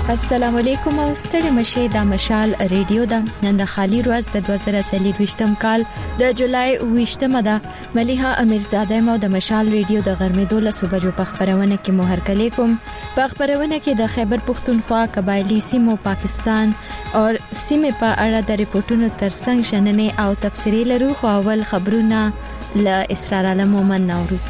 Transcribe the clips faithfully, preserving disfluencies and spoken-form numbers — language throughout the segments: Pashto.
السلام علیکم او ستړي مشه د مشال ریډیو د نن د خالي ورځ د دوه زره څلور کال د جولای اوویشتمه ده مليحه امیرزاده مو د مشال ریډیو د غرمېدو له صبح په خبرونه کې مو هرکلی کوم په خبرونه کې د خیبر پختونخوا قبایلی سیمو پاکستان او سیمه په اړه د ریپورتونو ترڅنګ شننې او تفسیری لرو خو اول خبرونه ل اسرار علمومن نورو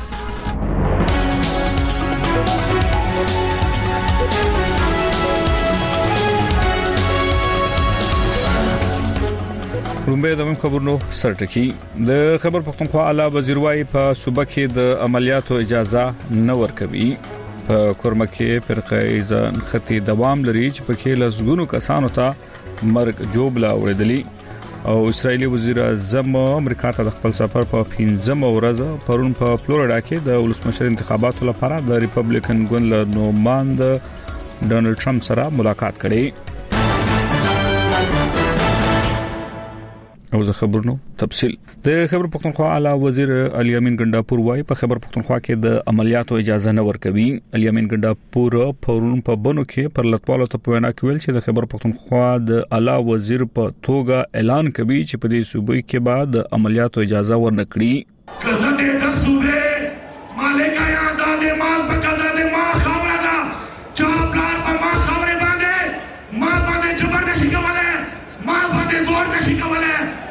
رومبه د خبرونو سرټکی د خبر پختونخوا اعلی وزیر وايي په صوبه کې د عملیاتو اجازه نه ورکوي په کورمه کې فرقه ځان خطي دوام لري چې په کې لسګونو کسانو ته مرګ جوړه وړدلی او اسرایلی وزیر اعظم امریکا ته د خپل سفر په پنځمه ورځ پرون په فلوریدا کې د ولسمشر انتخاباتو لپاره د ریپبلیکن ګوند له نوماند ډونالد ټرمپ سره ملاقات کړي او زه خبرونو تفصیل د خبر پختونخوا اعلی وزیر علي امین ګنداپور وايي په خبر پختونخوا کې د عملیاتو اجازه نه ورکوي. علي امین ګنداپور پرون په بنو کې پر لټوالو ته په وینا کې ویل چې د خبر پختونخوا د اعلی وزیر په توګه اعلان کوي چې په دې صوبې کې بعد عملیاتو اجازه ورنکړي. کزته د صوبې مالک یا د مال په کده د ما خبره ده چې پلان په ما خبره باندې ما باندې جبر نشي کوله ما باندې زور نشي کوله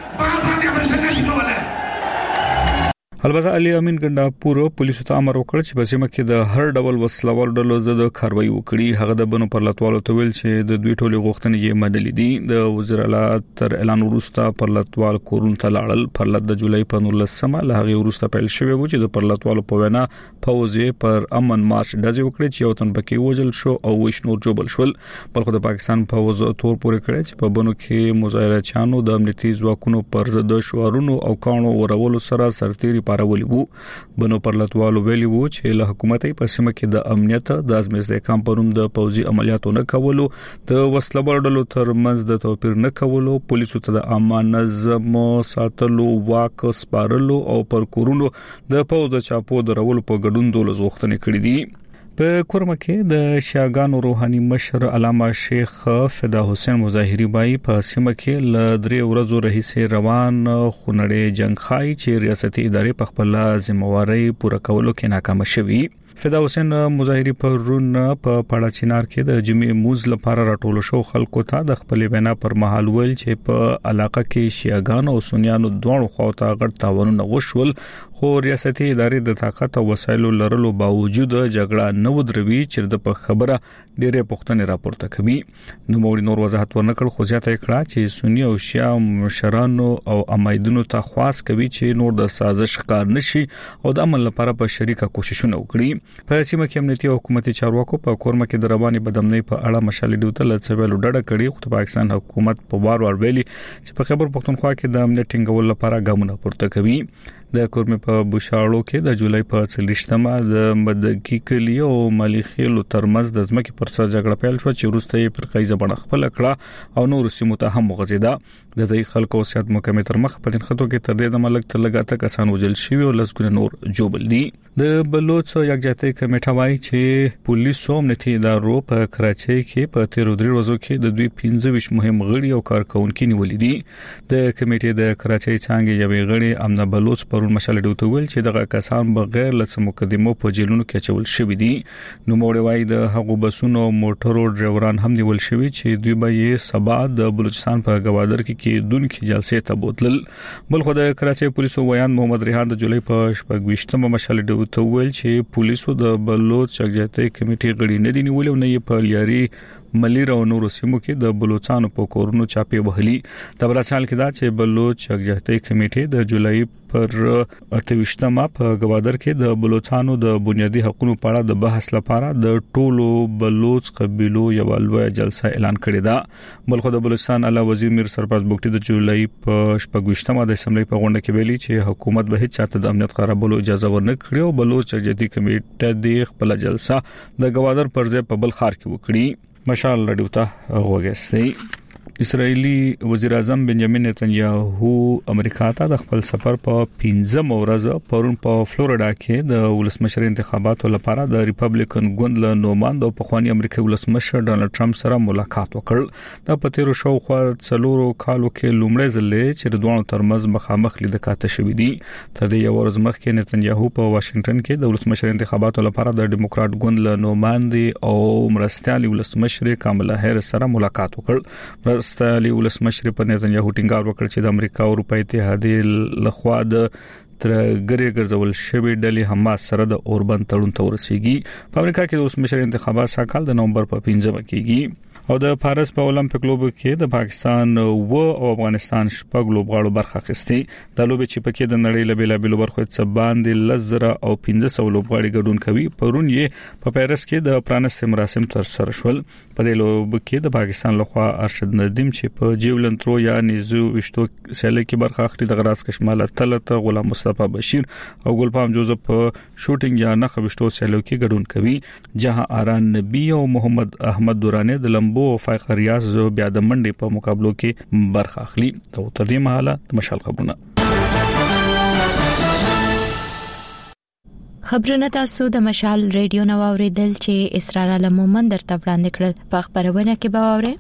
البته علي امین ګنداپور پولیسو ته امر وکړ چې په سیمه کې د هر ډول وسلوال ډلو ضد کاروایی وکړي. هغه د بنو پر لټوالو ته ویل چې د دوی ټولي غوښتنې یې مدلې دي. د وزیر اعلی تر اعلان وروسته پر لټوال کورون ته لاړل. پر لټ د جولای په نولسمه له هغه وروسته پیل شوی و چې د پر لټوالو په وینا فوجي پر امن مارچ ډزې وکړي چې یو تن پکې وژل شو او وښ نور جوړل شول. بلخو د پاکستان فوج تور پورې کړی چې په بنو کې مظاهره چانو د امنیتي ځواکونو پر ضد شعارونو او کانو ورولو سره سرتيري پارولي وو. بنو پر لټوالو ویلي وو چې له حکومتي په سیمه کې د امنیت د ازمېز د کام پروم د پوځي عملیاتو نه کولو د وسلوال ډلو ترمنځ د توپیر نه کولو پولیسو ته د امان نظم ساتلو واک سپارلو او پر کورونو د پوځ د چاپو درولو په ګډون دول غوښتنې کړې دي. په کورمه کې د شاګانو روحاني مشر علامه شیخ فدا حسین مظاهری بای په سیمه کې ل درې ورځو رئیس روان خونړې جنگ خای چې ریاستي ادارې په خپل ځمواري پوره کولو کې ناکام شوي. فدا حسین مظاهری په رون په پاړه چینار کې د جمعې موز لپاره راټول شو خلکو ته د خپل وینا پر مهال ویل چې په علاقه کې شیعاګان او سنیانو دوه خواته غټ تاوانونه وشول خو ریاستي ادارې د طاقت او وسایلو لرلو باوجود جګړه نه ودروي چې د په خبره ډېرې پښتنې راپورته کوي. نو موږ نور وضاحت ورنکړ خو زیاته کړه چې سنی او شیعه مشرانو او امایدونو ته خواص کوي چې نور د سازش ښکار نشي او د عمل لپاره په شریکه کوششونه وکړي. په سیمه کې امنیتي او حکومتي چارواکو په کورمه کې د رواني بدامنۍ په اړه مشالې ډوته لڅویلو ډډه کړې خو د پاکستان حکومت په وار وار ویلي چې په خبر پختونخوا کې د امنیت ټینګول لپاره ګامونه پورته کوي. د کورمه په بوشاړو کې د جولای په څلورشتمه د مدګي کلی او مليخیلو ترمنځ د ځمکې پر سر جګړه پیل شو چې وروسته یې پر قایزه بڼه خپل کړه او نور سیمو ته هم وغځیدا. د ځای خلکو صحت محکمې تر مخ په خطو کې تر دې د ملک تر لګاته کسان وجل شوی او لسګونه نور جوړل دي. د بلوچ یکجاتي کمیټه وايي چې پولیسو امنیتي ادارو په کراچۍ کې په تیر درې ورځو کې د دوی پنځه ویشت مهم غړي او کارکونکو نیولې دي. د کمیټې د کراچۍ څنګه یوې غړي امنه بلوچ پرون مشال ډوته ویل چې دغه کسان بغیر لڅ مقدمو په جیلونو کې چول شوی دي. نو موږ وايي د هغو بسونو موټرو ډرایوران هم نیول شوی چې دوی به یې سبا د بلوچستان په گوادر کې کې دونکو جلسې ته بوتل. بل خو د کراچۍ پولیسو ویان محمد ریحان د جولای په شپږ مشال ډوته ویل چې پولیسو د بلوچ یکجاتي کمیټې غړي نه دي نیول او نه یې په لیاري ملیر او نور سیمو کې د بلوچستان په کورونو چاپی وهلي. د براشال کې دا چې بلوچ یکجاتي کمیټې د جولای پر اتوشتمه په گوادر کې د بلوچستانو د بنیادی حقوقو په اړه د بحث لپاره د ټولو بلوچ قبيلو یو لوی جلسه اعلان کړې ده. بلخو د بلوچستان اعلی وزیر میر سرفراز بوګټي د جولای په شپږشتمه د اسمبلی په غونډه کې ویلي چې حکومت به هیڅ چاته د امنیت خرابولو اجازه ورنه کړي او بلوچ یکجاتي کمیټه د خپل جلسه د گوادر پر ځای په بل ښار کې وکړي. مشال رډیو ته وګورئ. اسرایلی وزیر اعظم بنجامین نتنیاهو امریکا ته د خپل سفر په پنځم ورځ پرون په فلوریدا کې د ولسمشر انتخاباتو لپاره د ریپبلیکن ګوند له نوماند او پخوانی امریکایي ولسمشر ډانلډ ټرمپ سره ملاقات وکړ. د پتیرو شاوخوا څلورو کالو کې لومړی ځل چې د دوه ترمنځ مخامخ لیدکاته شوې دي. تر دې یو ورځ مخکې نتنیاهو په واشنگټن کې د ولسمشر انتخاباتو لپاره د ډیموکرات ګوند له نوماند او مرستيالي ولسمشر کاملا هریس سره ملاقات وکړ. ستالي ولسمشر په نتنیاهو ټینګار وکړ چې د امریکا او اروپا اتحادیې لخوا د تر ګری ګرځول شوی ډلې حماس سره د اوربند تړون ته ورسیږي. په امریکا کې د ولسمشر انتخابات ساکال د نومبر په پنځمه کېږي او د پاریس په اولمپیک لوبو کې د پاکستان و او افغانستان شپږ لوبغاړو برخه اخیستې. د لوبې چې پکې د نړۍ له بیلابېلو برخو څخه باندې لزره او پنځه سوه لوبغاړي ګډون کوي. پرون یې په پاریس کې د پرانست مراسم تر سره شول. په دې لوبو کې د پاکستان لخوا ارشد ندیم چې په جیولن ترو یا نيزو وشتو سیالي کې برخه اخلي، د غراس کشماله تلت غلام مصطفی بشیر او ګلپام جوزف په شوټینګ یا نخ وشتو سیالو کې ګډون کوي. جهان آران نبی او محمد احمد دورانه د لمبو او فائق ریاض بیا د منډې په مقابلو کې برخه اخلي. ته تر دې مهاله د مشال خبرونه خبرونه تاسو د مشال ریډیو نو اوریدل چې اسرار علمومن درته وړاندې کړل. په خبرونه کې به اورئ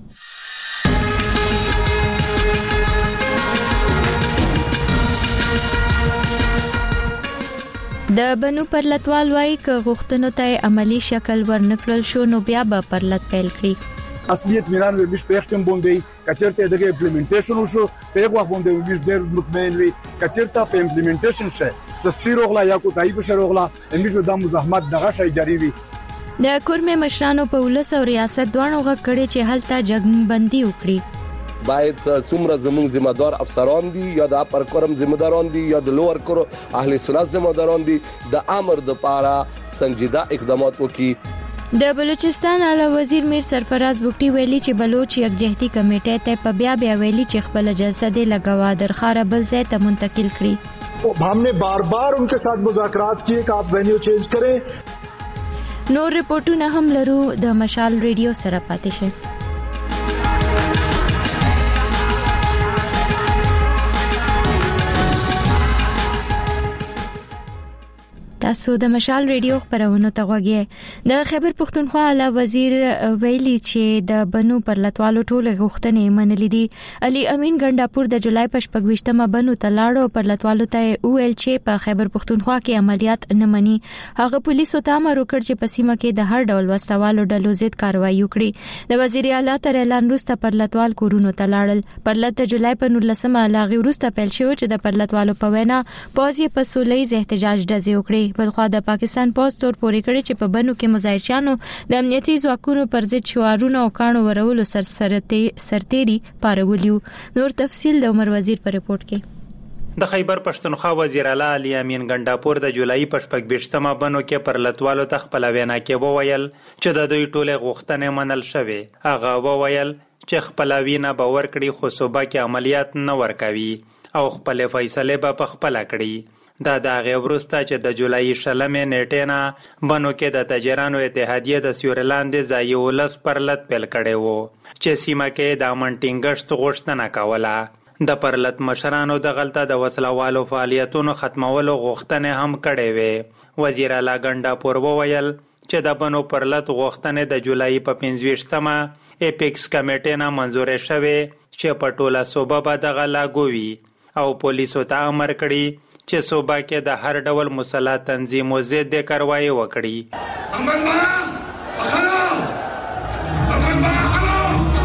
د بنو پرلتوال وای ک غوښتنو ته عملی شکل ورنکړل شو نو بیا به پرلت پیل کړي. اصلیت میران وی بیش پېختم بوندي کچرته دغه امپلیمنټیشن وشو په هغه وخت باندې بیش ډېر مطمئن وي کچرته په امپلیمنټیشن شه سستی روغلا یا کو دای په شروغلا امیشو د مزاحمت دغه شي جاری وي. د کورمه مشرانو په ولس او ریاست دوه غږ کړي چې هلته جګبندي وکړي. باید څومره زموږ ذمہ دار افسران دي یا د اپر کورم ذمہ داران دي یا د لوور کورو اهل سنت ذمہ داران دي د امر د پاره سنجیده اقدامات وکړي. د بلوچستان اعلی وزیر میر سرفراز بوټي ویلي چې بلوچ یکجهتي کمیټه ته په بیا بیا ویلي چې خپل جلسه د لګوا درخاره بل ځای ته منتقل کړي. हमने बार बार उनके साथ मुज़ाकरात किए कि आप वेन्यू चेंज करें. نور رپورټونه هم لرو د مشال ریډیو سره پاتې شئ. تاسو د مشال ریډیو خبرونه ته غوږی. د خیبر پختونخوا اعلی وزیر ویلي چې د بنو پرلتوالو ټول غوښتنې منلې دي. علي امین ګنداپور د جولای په شپږویشتمه بنو تلاړو پرلتوالو ته ویل چې په خیبر پختونخوا کې عملیات نه مني. هغه پولیسو ته امر وکړ چې په سیمه کې د هر ډول وسوالو ډلو ضد کاروایی وکړي. د وزیر اعلی تر اعلان وروسته پرلتوال کورونو تلاړل. پرلت د جولای په نولسمه لاغي وروسته پیل شو چې د پرلتوالو په وینا پوز یې په سولېز احتجاج ډزې وکړي. بلخوا د پاکستان پوز تور پورې کړی چې په بنو کې مظاهرچیانو د امنیتي ځواکونو پر ضد شعارونه او کانو ورولو سرسرته سرتيري پارولیو. نور تفصیل د عمر وزیر په رپورت کې. د خیبر پښتونخوا وزیر اعلی علي امین ګنداپور د جولای په شپږویشتمه بنو کې پرلتوالو ته خپل وینا کې وویل چې د دوی ټوله غوښتنې منل شوې. هغه وویل چې خپل وینا باور کړي خو صوبه کې عملیات نه ورکوي او خپل فیصله به په خپل کړي. دا د هغې وروسته چې د جولای شلمې نیټې نه بنو کې د تاجرانو اتحادیې د سیوري لاندې ځایي ولس پرلت پیل کړی و چې سیمه کې د امن ټینګښت غوښتنه کوله. د پرلت مشرانو د غلطه د وسلوالو فعالیتونو ختمولو غوښتنې هم کړې وې. وزیر اعلی ګنداپور وویل چې د بنو پرلت غوښتنې د جولای په پنځویشتمه اپیکس کمیټې نه منظورې شوې چې په ټوله صوبه به دغه لاګو وي او پولیسو ته امر کړي چې صوبه کې د هر ډول مسلح تنظیمو ضد کاروایی وکړي. امن با خلو امن با خلو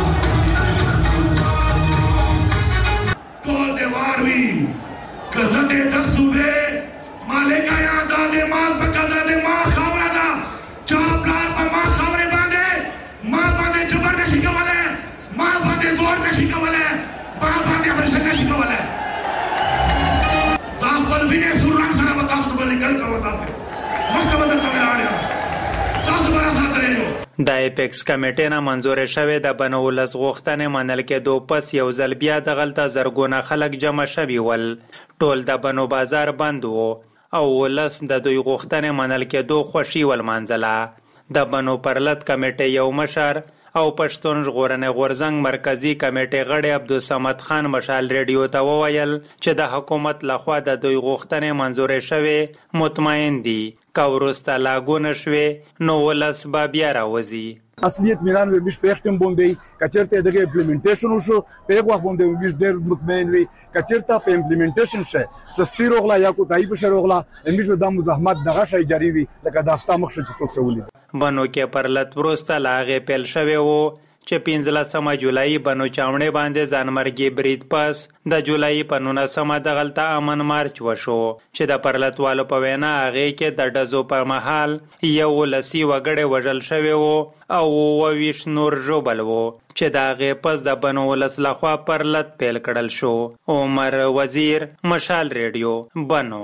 ټول دیوار وی کزته د صوبې مالک یا د مال په کده د ما خبره ده چا پلان په ما خبره باندې ما باندې جبر نشي کوله ما باندې زور نشي کوله ما باندې امر نشي کوله. وینې سوران سره به تاسو ته لیکل کوو تاسو مخکې به درته ولاړ تاسو به راسره درېږو. د اپیکس کمیټې نه منظورې شوې د بنو ولس غوښتنې منل کېدو پس یو ځل بیا دغلته زرګونه خلک جمع شوي ول. ټول د بنو بازار بند و او ولس د دوی غوښتنې منل کېدو خوښي ولمانځله. د بنو پرلت کمیټې یو مشر او پښتون ژغورنې غورځنګ مرکزی کمیټې غړي عبدالصمد خان مشال ریډیو ته وویل چې د حکومت لخوا د دوی غوښتنې منزورې شوې مطمئن دي که وروسته لاګو نشوي نو ولس به بیا راوځي. اصلیت میران و بیش پختم بوندی کچرته دغه امپلیمنټیشن وشو په هغه وخت باندې بیش ډیر مطمئن وي کچرته په امپلیمنټیشن شه سستی روغلا یا کو دای په شروغلا امیش د مزاحمت دغه شی جاری وي لکه د هفته مخ چې تاسو ولید بنو کې پرلط وروسته لاغه پیل شوی وو چې پنځلسمه جولای بنو چاوڼې باندې ځانمرګي برید پس د جولای په نولسمه دغلته امن مارچ وشو چې د پرلطوالو په وینا هغه کې د ډزو په محل یو لسی وګړي وژل شوی وو او وویش نور ژوبل وو چې د هغې پس د بنو ولس لخوا پرلط پیل کړل شو. عمر وزیر، مشال ریډیو، بنو.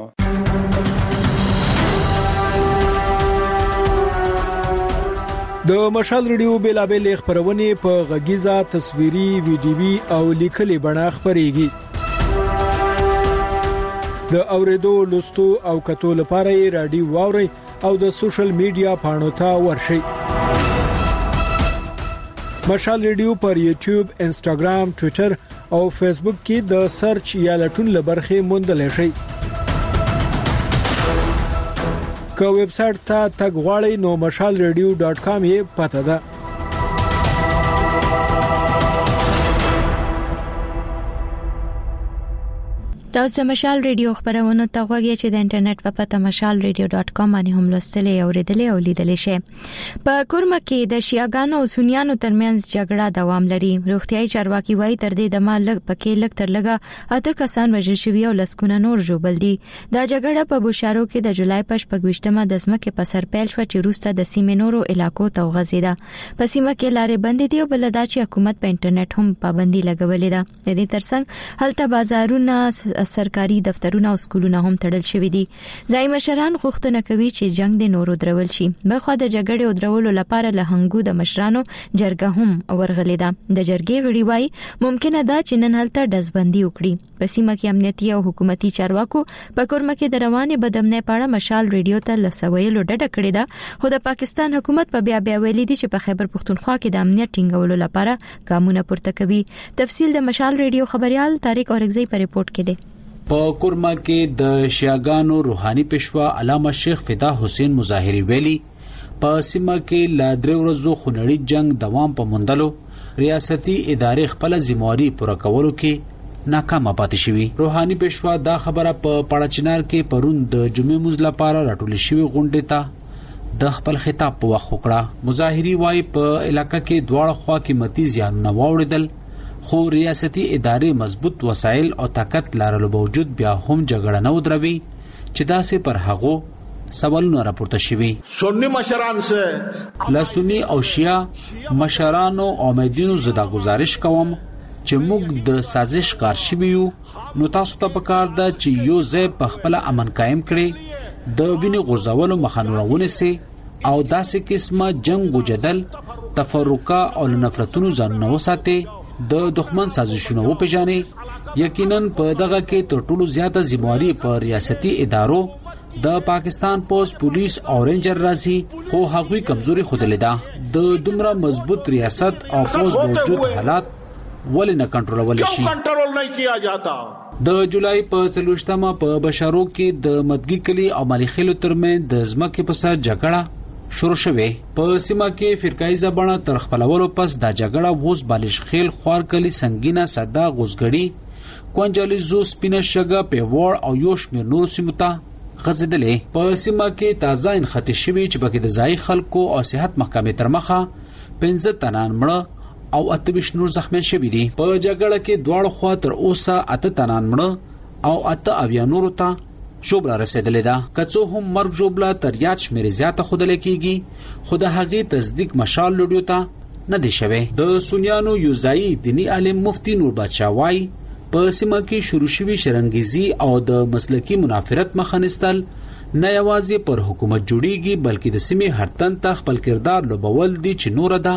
د مشال ریډیو بیلابل خبرونه په غږیزه، تصویري، ویډیوي او لیکلي بڼه خبريږي. د اوریدو، لوستو او کتو لپاره رادیو واوري او د سوشل میډیا پاڼو ته ورشي. مشال ریډیو پر یوټیوب، انسټاګرام، ټوئیټر او فیسبوک کې د سرچ یا لټون لبرخه موندل شي. که ویب سټ ته تګ غواړئ نو مشال ریډیو ډاټ کام یې پته ده. تاسو مشال ریډیو خبرونه ته غوږی چې د انټرنیټ په پته مشال ریډیو ډاټ کام باندې هم لوستلې او ریډلې او لیدلې شي. په کورما کې د شیعاګانو او سنیانو ترمنځ جګړه دوام لري. روغتيایي چارواکي وایي تر دې د مال لګ پکې لګ تر لګه اته کسان وژل شوي او لسکونه نور ژوبل دي. دا جګړه په بوشارو کې د جولای په شپږویشتمه د ځمکې په سر پیل شو چې روسته د سیمې نورو علاقو ته وغځیده. په سیمه کې لارې بندې دي او بل دا چې حکومت په انټرنیټ هم پابندي لګولې ده. د دې ترڅنګ هلته بازارونه، سرکاري دفترونه او سکولونه هم تړل شوي دي. ځای مشران غوښتنه کوي چې جنگ د نورو درول شي. بخوا د جګړې او درولو لپاره له هنګو د مشرانو جرګه هم ورغلې ده. د جرګې غړي وایي ممکنه ده چې نن هلته ډزبندي وکړي. په سیمه کې امنیتي او حکومتي چارواکو په کورما کې د روانې بدامنۍ په اړه مشال ریډیو ته لسویلو ډډه کړې ده. خو د پاکستان حکومت په بیا بیا ویلي دي چې په خیبر پختونخوا کې د امنیت ټینګولو لپاره ګامونه پورته کوي. تفصیل د مشال ریډیو خبريال طارق اورغزی په ریپورت کې دی. په کورما کې د شیعاګانو روحاني پېشوا علامه شیخ فدا حسین مظاهری ویلي په سیمه کې لا درې ورځو خونړی جنگ دوام په موندلو ریاستي ادارې خپل ذمہواری پوره کولو کې ناکامه پاتې شوی. روحاني پېشوا دا خبره په پړاچنار کې پرون د جمعې مونږ لپاره راټول شوی غونډې ته د خپل خطاب په وخت وکړه. مظاهری وایي په علاقې کې دواړه خوا قیمتي زیانونه واوړېدل خو ریاستي ادارې مضبوط وسایل او طاقت لرلو باوجود بیا هم جګړه نه ودروي چې داسې پر هغو سوالونه راپورته شوي. سنی مشران سه لا سنی او شیعه مشرانو او امیدونو زدا گزارش کوم چې موږ د سازش کار شوي یو نو تاسو ته پکار ده چې یو ځای په خپل امن قائم کړي، د وینې غورځولو مخنیوي سي او داسې قسمه جنگ او جدل تفرقه او نفرتونو ځان نو ساتي، د دښمن سازشونو و پیژنې. یقینا په دغه کې تر ټولو زیاته ذمہواری په ریاستي ادارو د پاکستان پولیس پولیس او رینجر راځي خو هغوی کمزوري خوده لیدا. د دومره مضبوط ریاست او پولیس موجود حالات ولې نه کنټرول شي. کنټرول نه کیا جاتا. د جولای په څلوېښتمه په بشارو کې د مدګي کلی او مالیخیلو ترمن د ځمکې په سر جګړه شروع شوه. په سیمه کې فرقای زبانه تر خپلولو پس دا جګړه ووس بالش خیل خوار کلی سنگینه صدا غوزګړی کوانجالي زو سپینه شګه په وړ او یوش مې نور سیمه ته غزیدلې. په سیمه کې تازه انختی شوی چې بګې د ځای خلکو او صحت محکمې تر مخه پنځه تنان مړه او اتبش نور زخمیان شوی دي. په جګړه کې دواړه خوا تر اوسه اته تنان مړه او اته اویا نور ته شوبلا رسیدلې ده. کڅو هم مرګ جوبلا تر یاد شمیر زیاته خود لکېږي خو د هغې تصدیق مشال لډیو ته نه دی شوی. د سنیانو یوزایی دینی عالم مفتی نور بادشاه وای په سیمه کې شروع شوی شرنګیزي او د مسلکی منافرت مخنستل نه یوازې پر حکومت جوړیږي بلکې د سیمې هر تن ته خپل کردار لوبول دي چې نور ده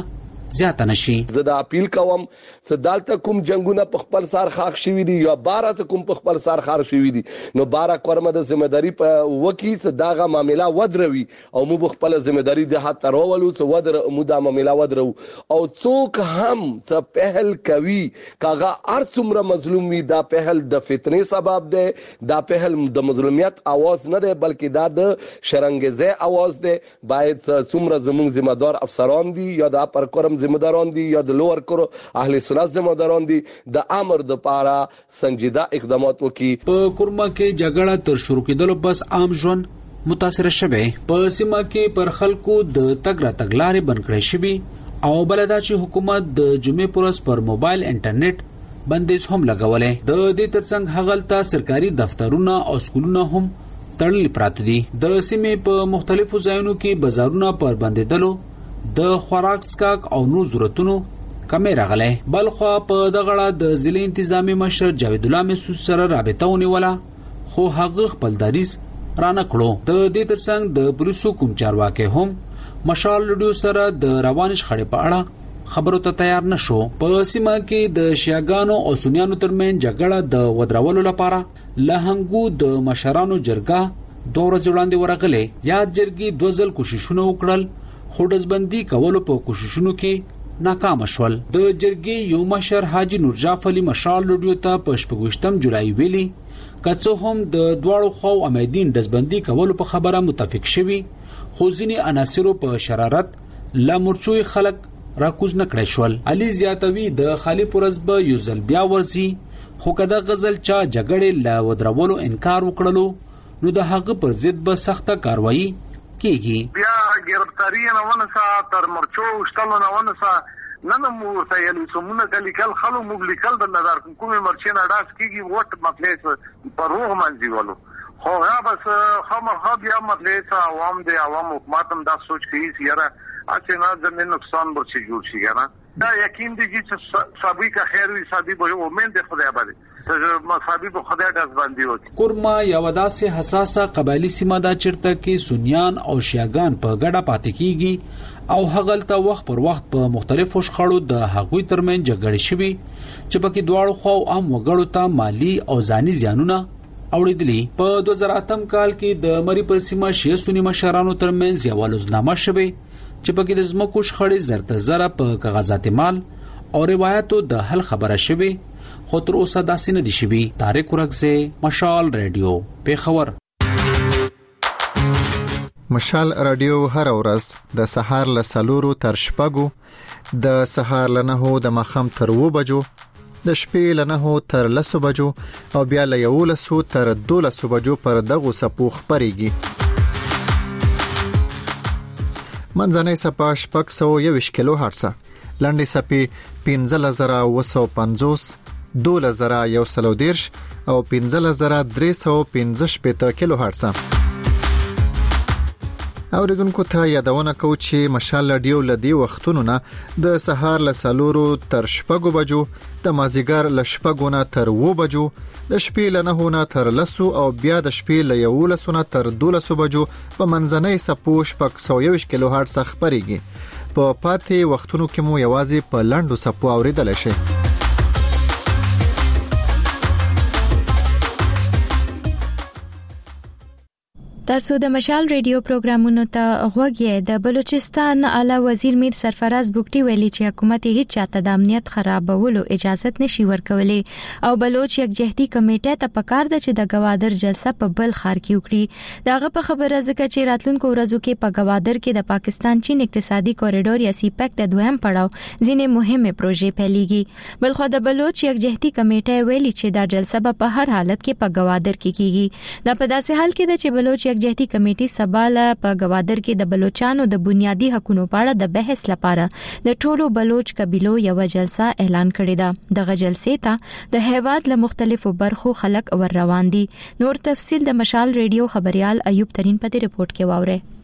زیاته نشي. زه دا اپیل کوم چې دالته کوم جنگونه په خپل سر خاخ شوی دي یا بارا څه کوم په خپل سر خار شوی دي نو بارا کورمه د ځمېداري په وکی چې داغه معاملې ودروي او موږ خپل ځمېداري د هات ترولو چې ودر مودا معاملې ودرو او څوک هم څه پهل کوي کاغه ارڅومره مظلوم وي دا پهل د فتنې سبب ده دا پهل د مظلومیت आवाज نه ده بلکې دا د شرنګزه आवाज ده. باید څومره زموږ ذمہ دار افسران دي یا د پر کورم ذمہداران دي یا د لوور کورو اهل سنت ذمہداران دي د امر د پاره سنجیده اقدامات وکي. په کورما کې جګړه تر شروع کېدلو پس عام ژوند متاثر شوه. په سیمه کې پر خلکو د تګ را تګلارې بند کړې شوې او بلدا چې حکومت د جمعې پرس پر موبایل انټرنیټ بندیز هم لګولې. د دې ترڅنګ هغلته سرکاري دفترونه او سکولونه هم تړلې پراته دي. د سیمې په مختلفو ځایونو کې بازارونه پر بندیدلو د خوراک سکاک او نو ضرورتونو کمې راغله. بلخو په دغړه د ضلع انتظامی مشر جاوید الله مسعود سره رابطه ونیوله خو هغه خپل دریس رانه کړو. د دې ترڅنګ د پولیسو کوم چارواکي هم مشال رادیو سره د روان شخړې په اړه خبرو ته تیار نشو. په سیمه کې د شیعاګانو او سنیانو ترمن جګړه د ودرولو لپاره لهنګو د مشرانو جرګه دوه ورځې وړاندې ورغله. یاد جرګې دوه ځل کوششونه وکړل خو دزبندي کولو په کوششونو کې ناکام شول. د جرګې یو مشر حاجی نورجاف علي مشال رادیو ته په شپږم جولای ویلي کڅو هم د دواړو خو امیدین دزبندي کولو په خبره متفق شوي خو ځینې عناصرو په شرارت لا مرچوي خلک راکوز نکړی شول. علي زیاتوي د خالی پرزبه یو ځل بیا ورزي خو کدا غزل چا جګړې لا ودرولو انکار وکړلو نو د هغه پر ضد به سخته کاروایی کیږي. بیا گرفتاری نه ونسا تر مرچو شتل نه ونسا نن مو سایل سمونه کلی کل خلو مبلکل د نظر کومه مرچینه داس کیږي وټ مطلب پر روح منځي ولو خو هغه بس خامخا بیا مطلب عوام دي عوام حکومت هم دا سوچ کوي یاره اته نه زمين نقصان ورشي جوړ شي کنه دا یقین دي چې سبي کا خیر وي سبي به امید ده خدای باندې مصابي په خدای داس باندې وي. کورما یو داسې حساسه قبایلی سیمه دا چرته کې سنیان او شیعاګان په ګډه پاتې کیږي او هغلته وخت پر وخت په مختلفو شخړو د هغوی ترمن جګړې شوي چې پکې دواړو خو عام وګړو ته مالی او ځاني زیانونه اوریدلی. په دوه زره اتم کال کې د مری پر سیمه شیعه سنی مشرانو ترمن یو لوزنامه شوه چې پکې د زمکو شخړې زرته زره په کاغذات مال او روایتو د حل خبره شوه خو تر اوسه داسې نه دي شوي. طارق ورغزه مشال رادیو پیښور. مشال رادیو هر ورځ د سهار له سلورو تر شپږو د سهار له نهو د ماښام تر اوو بجو د شپې له نهو تر لسو بجو او بیا له یولسو تر دولسو بجو پر دغو سپو خپرېږي. منځنۍ سپه شپږ سوه یوویشت کیلو هرڅه، لنډې سپې پنځلس زره اوه سوه پنځوس، دولس زره یو سل او دېرش او پنځلس زره درې سوه پنځه شپېته کیلو هرڅه. اوریدونکو ته یادونه کوو چې مشال رادیو له دې وختونو نه د سهار له څلورو تر شپږو بجو، د مازیګر له شپږو نه تر اوو بجو، د شپې له نهو نه تر لسو او بیا د شپې له یولسو نه تر دولسو بجو په منځنۍ سپو شپږ سوه یوویشت کیلو هرټز خپرېږي. په پاتې وختونو کې مو یوازې په لنډو سپو اوریدلی شئ. تاسو د مشال ریډیو پروګرامونو ته غوږ یې. د بلوچستان اعلی وزیر میر سرفراز بوګټي ویلي چې حکومت هیڅ چاته د امنیت خرابولو اجازه نشي ورکولای او بلوچ یکجهتي کمیټه ته پکار ده چې د گوادر جلسه په بل خار کې وکړي. داغه په خبره ځکه چې راتلونکو ورځو کې په گوادر کې د پاکستان چین اقتصادي کوریډور یا سیپیک د دویم پړاو ځینې مهمه پروژې پیلېږي. بلخو د بلوچ یکجهتي کمیټه ویلي چې دا جلسه په هر حالت کې په گوادر کې کیږي. دا په داسې حال کې ده چې بلوچ جهتي کمیټې سباله په گوادر کې د بلوچانو د بنیادی حقوقو په اړه د بحث لپاره د ټولو بلوچ قبيلو یو جلسه اعلان کړې ده. دغه جلسې ته د هیواد له مختلفو برخو خلک ور روان دي. نور تفصيل د مشال ریډیو خبريال ایوب ترين په دې رپورت کې واوري.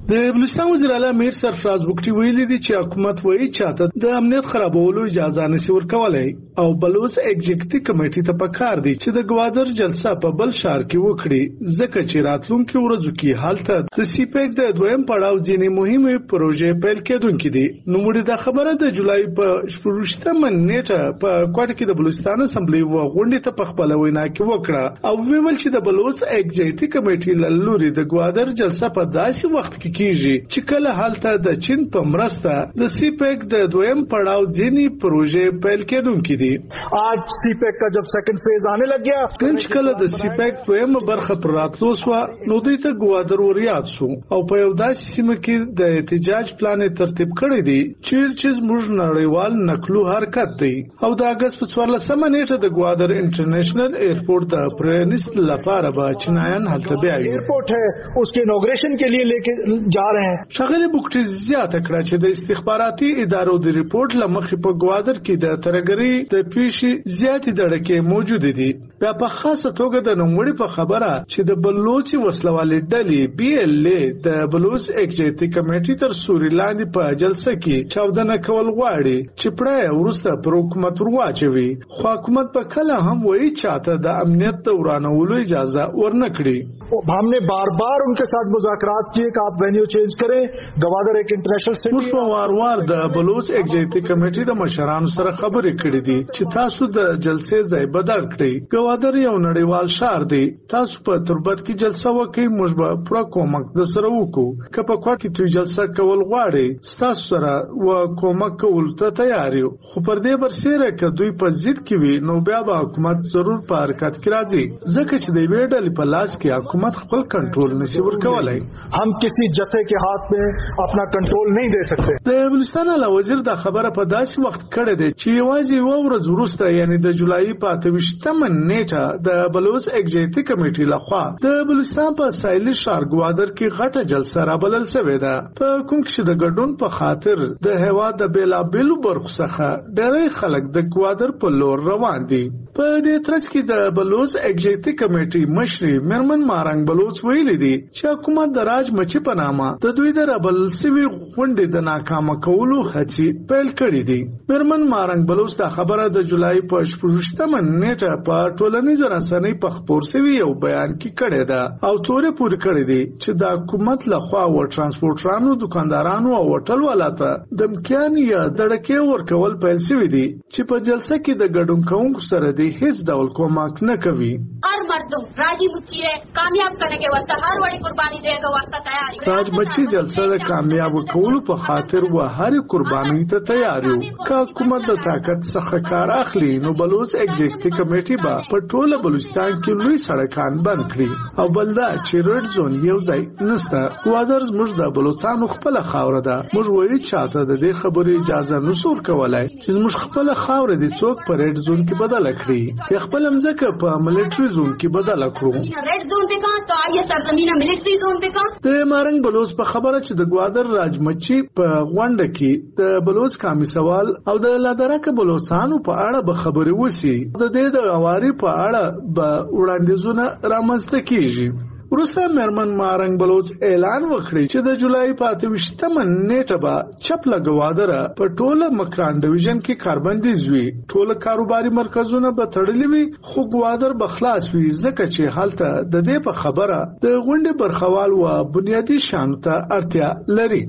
د بلوچستان وزیر اعلی میر سرفراز بوکټي ویلي دي چې حکومت وایي چې د امنیت خرابولو اجازه نشي ورکولای او بلوچ ایگزیکټیو کمیټې ته پکار دي چې د گوادر جلسه په بل شهر کې وکړي ځکه چې راتلونکي ورځو کې حالت د سیپیک د دویم پړاو ځینې مهمه پروژې پیل کېدونکې دي. نو موږ د خبره د جولای په شپږمه نیټه په کوټه کې د بلوچستان اسمبلی و غونډې ته په خپل وینا کې وکړه او ویل چې د بلوچ ایگزیکټیو کمیټې له لوري د گوادر جلسه په داسې وخت کې کیږي چې کله حالت د چین په مرسته د سیپیک د دویم پړاو ځینې پروژې پیل کېدونکې دي. आज सीपैक का जब सेकंड फेज आने लग गया کنج کله د سیپیک دویم برخه پر راتلو سو نو دوی ته گوادر وریاد شو او په یو داسې سیمه کې د احتجاج پلان ترتیب کړی دی چې چې موږ نړیوال نقلو حرکت دی او د اگست په څوارلسمه نیټه د گوادر انټرنیشنل ایرپورټ ته پرنست لپاره به چینایان هلته بیا ایرپورټ ہے उसके इनॉग्रेशन के लिए लेके जा रहे हैं. شغله بوکټي زیاته کړه چې د استخباراتي ادارو د ریپورت لمخې په گوادر کې د ترګری د پیشي زیاتې دړکې موجود دي. بیا په خاصه توګه د نوموړي په خبره چې د بلوچ وسلوالې ډلې بي ال اي د بلوچ ایگزیکټیو کمیټې تر سوري لاندې په جلسه کې چاودنه کول غواړي چې پړه ورسته پر حکومت ورواچوي خو حکومت په کله هم وایي چې د امنیت د ورانولو اجازه ورنکړي. हमने बार बार उनके साथ मुज़ाकरात किए कि आप वेन्यू चेंज करें. गवादर एक इंटरनेशनल सिटी موږ په وار وار د بلوچ ایگزیکټیو کمیټې د مشرانو سره خبرې کړې دي چې تاسو د جلسې ځای بدل کړئ. گوادر یو نړیوال شهر دی. تاسو په تربت کې جلسه وکړئ موږ به پوره کومک د سره وکړو. که په کوټ کې توی جلسه کول غواړي تاسو سره و کومک کول ته تیار یو. خو پر دې برسېره که دوی په ضد کې وي نو بیا به حکومت ضرور په حرکت کې راځي ځکه چې د یوې ډلې په لاس کې حکومت خپل کنټرول نشي ورکولای. हम किसी जथे के हाथ में अपना कंट्रोल नहीं दे सकते. د بلوچستان اعلی وزیر دا خبره په داسې وخت کړې ده چې یوازې یو ورځ وروسته یعنی د جولای په اتهشتمه نیټه د بلوچ ایگزیکټیو کمیټې لخوا د بلوچستان په ساحلي ښار گوادر کې غټه جلسه رابلل شوې ده په کوم کې د ګډون په خاطر د هوا د بیلابېلو برخو څخه ډېری خلک د گوادر په لور روان دي. په دې ترڅ کې د بلوچ ایگزیکټیو کمیټې مشري مرمن مارنګ بلوچ ویلي دي چې حکومت د راج مچي په نامه د دوی د رابل سوي غونډې د ناکامه کولو هڅې پیل کړې دي. مرمن مارنګ بلوچ دا خبره د جولای په شپږمه نیټه په ټولنیز رسنۍ په خبر سوي یو بیان کې کړې ده او تورې پورې کړې دي چې د حکومت لخوا و ترانسپورټرانو دکاندارانو او هوټل والاته د امکان یا دړکې ورکول پیل سوي دي چې په جلسه کې د ګډون کوونکو سره د هیڅ ډول کومک نه کوي. हर मर्दों राजी मुच्ची है कामयाब करने के वास्ते हर बड़ी कुर्बानी देने के वास्ते तैयार है. راج مچي جلسه د کامیاب کولو په خاطر و هر قرباني ته تیار یو. که حکومت د طاقت څخه کار اخلي نو بلوچ ایگزیکټیو کمیټې به په ټوله بلوچستان کې لوی سړکان بند کړي او بلدا چې ریډ زون یو ځای نشته. گوادر زموږ د بلوچستان خپل خاور ده. موږ وایي چې ته د دې خبرې اجازه نشور کولای چې زموږ خپل خاور دي څوک په ریډ زون کې بدل کړي یا خپل مځکه په ملټری زون کې بدل کړو. रेड जोन पे कहां तो आइए सरजमीन मिलिट्री जोन पे कहां. د مارنګ بلوچ په خبره چې د گوادر راجمچي په غونډه کې د بلوچ قومي سوال او د لادرکه بلوچستانو په اړه به خبرې وسی د دې د اواري په اړه به وړاندیزونه رامنځته کیږي. وروسته مرمن مارنګ بلوچ اعلان وکړي چې د جولای په اتهشتمه نیټه به چپ له گوادره په ټوله مکران ډیویژن کې کاربندیز وي. ټوله کاروباري مرکزونه به تړلي وي خو گوادر به خلاص وي ځکه چې هلته د دې په خبره د غونډې برخوال او بنیادی شانو ته اړتیا لري.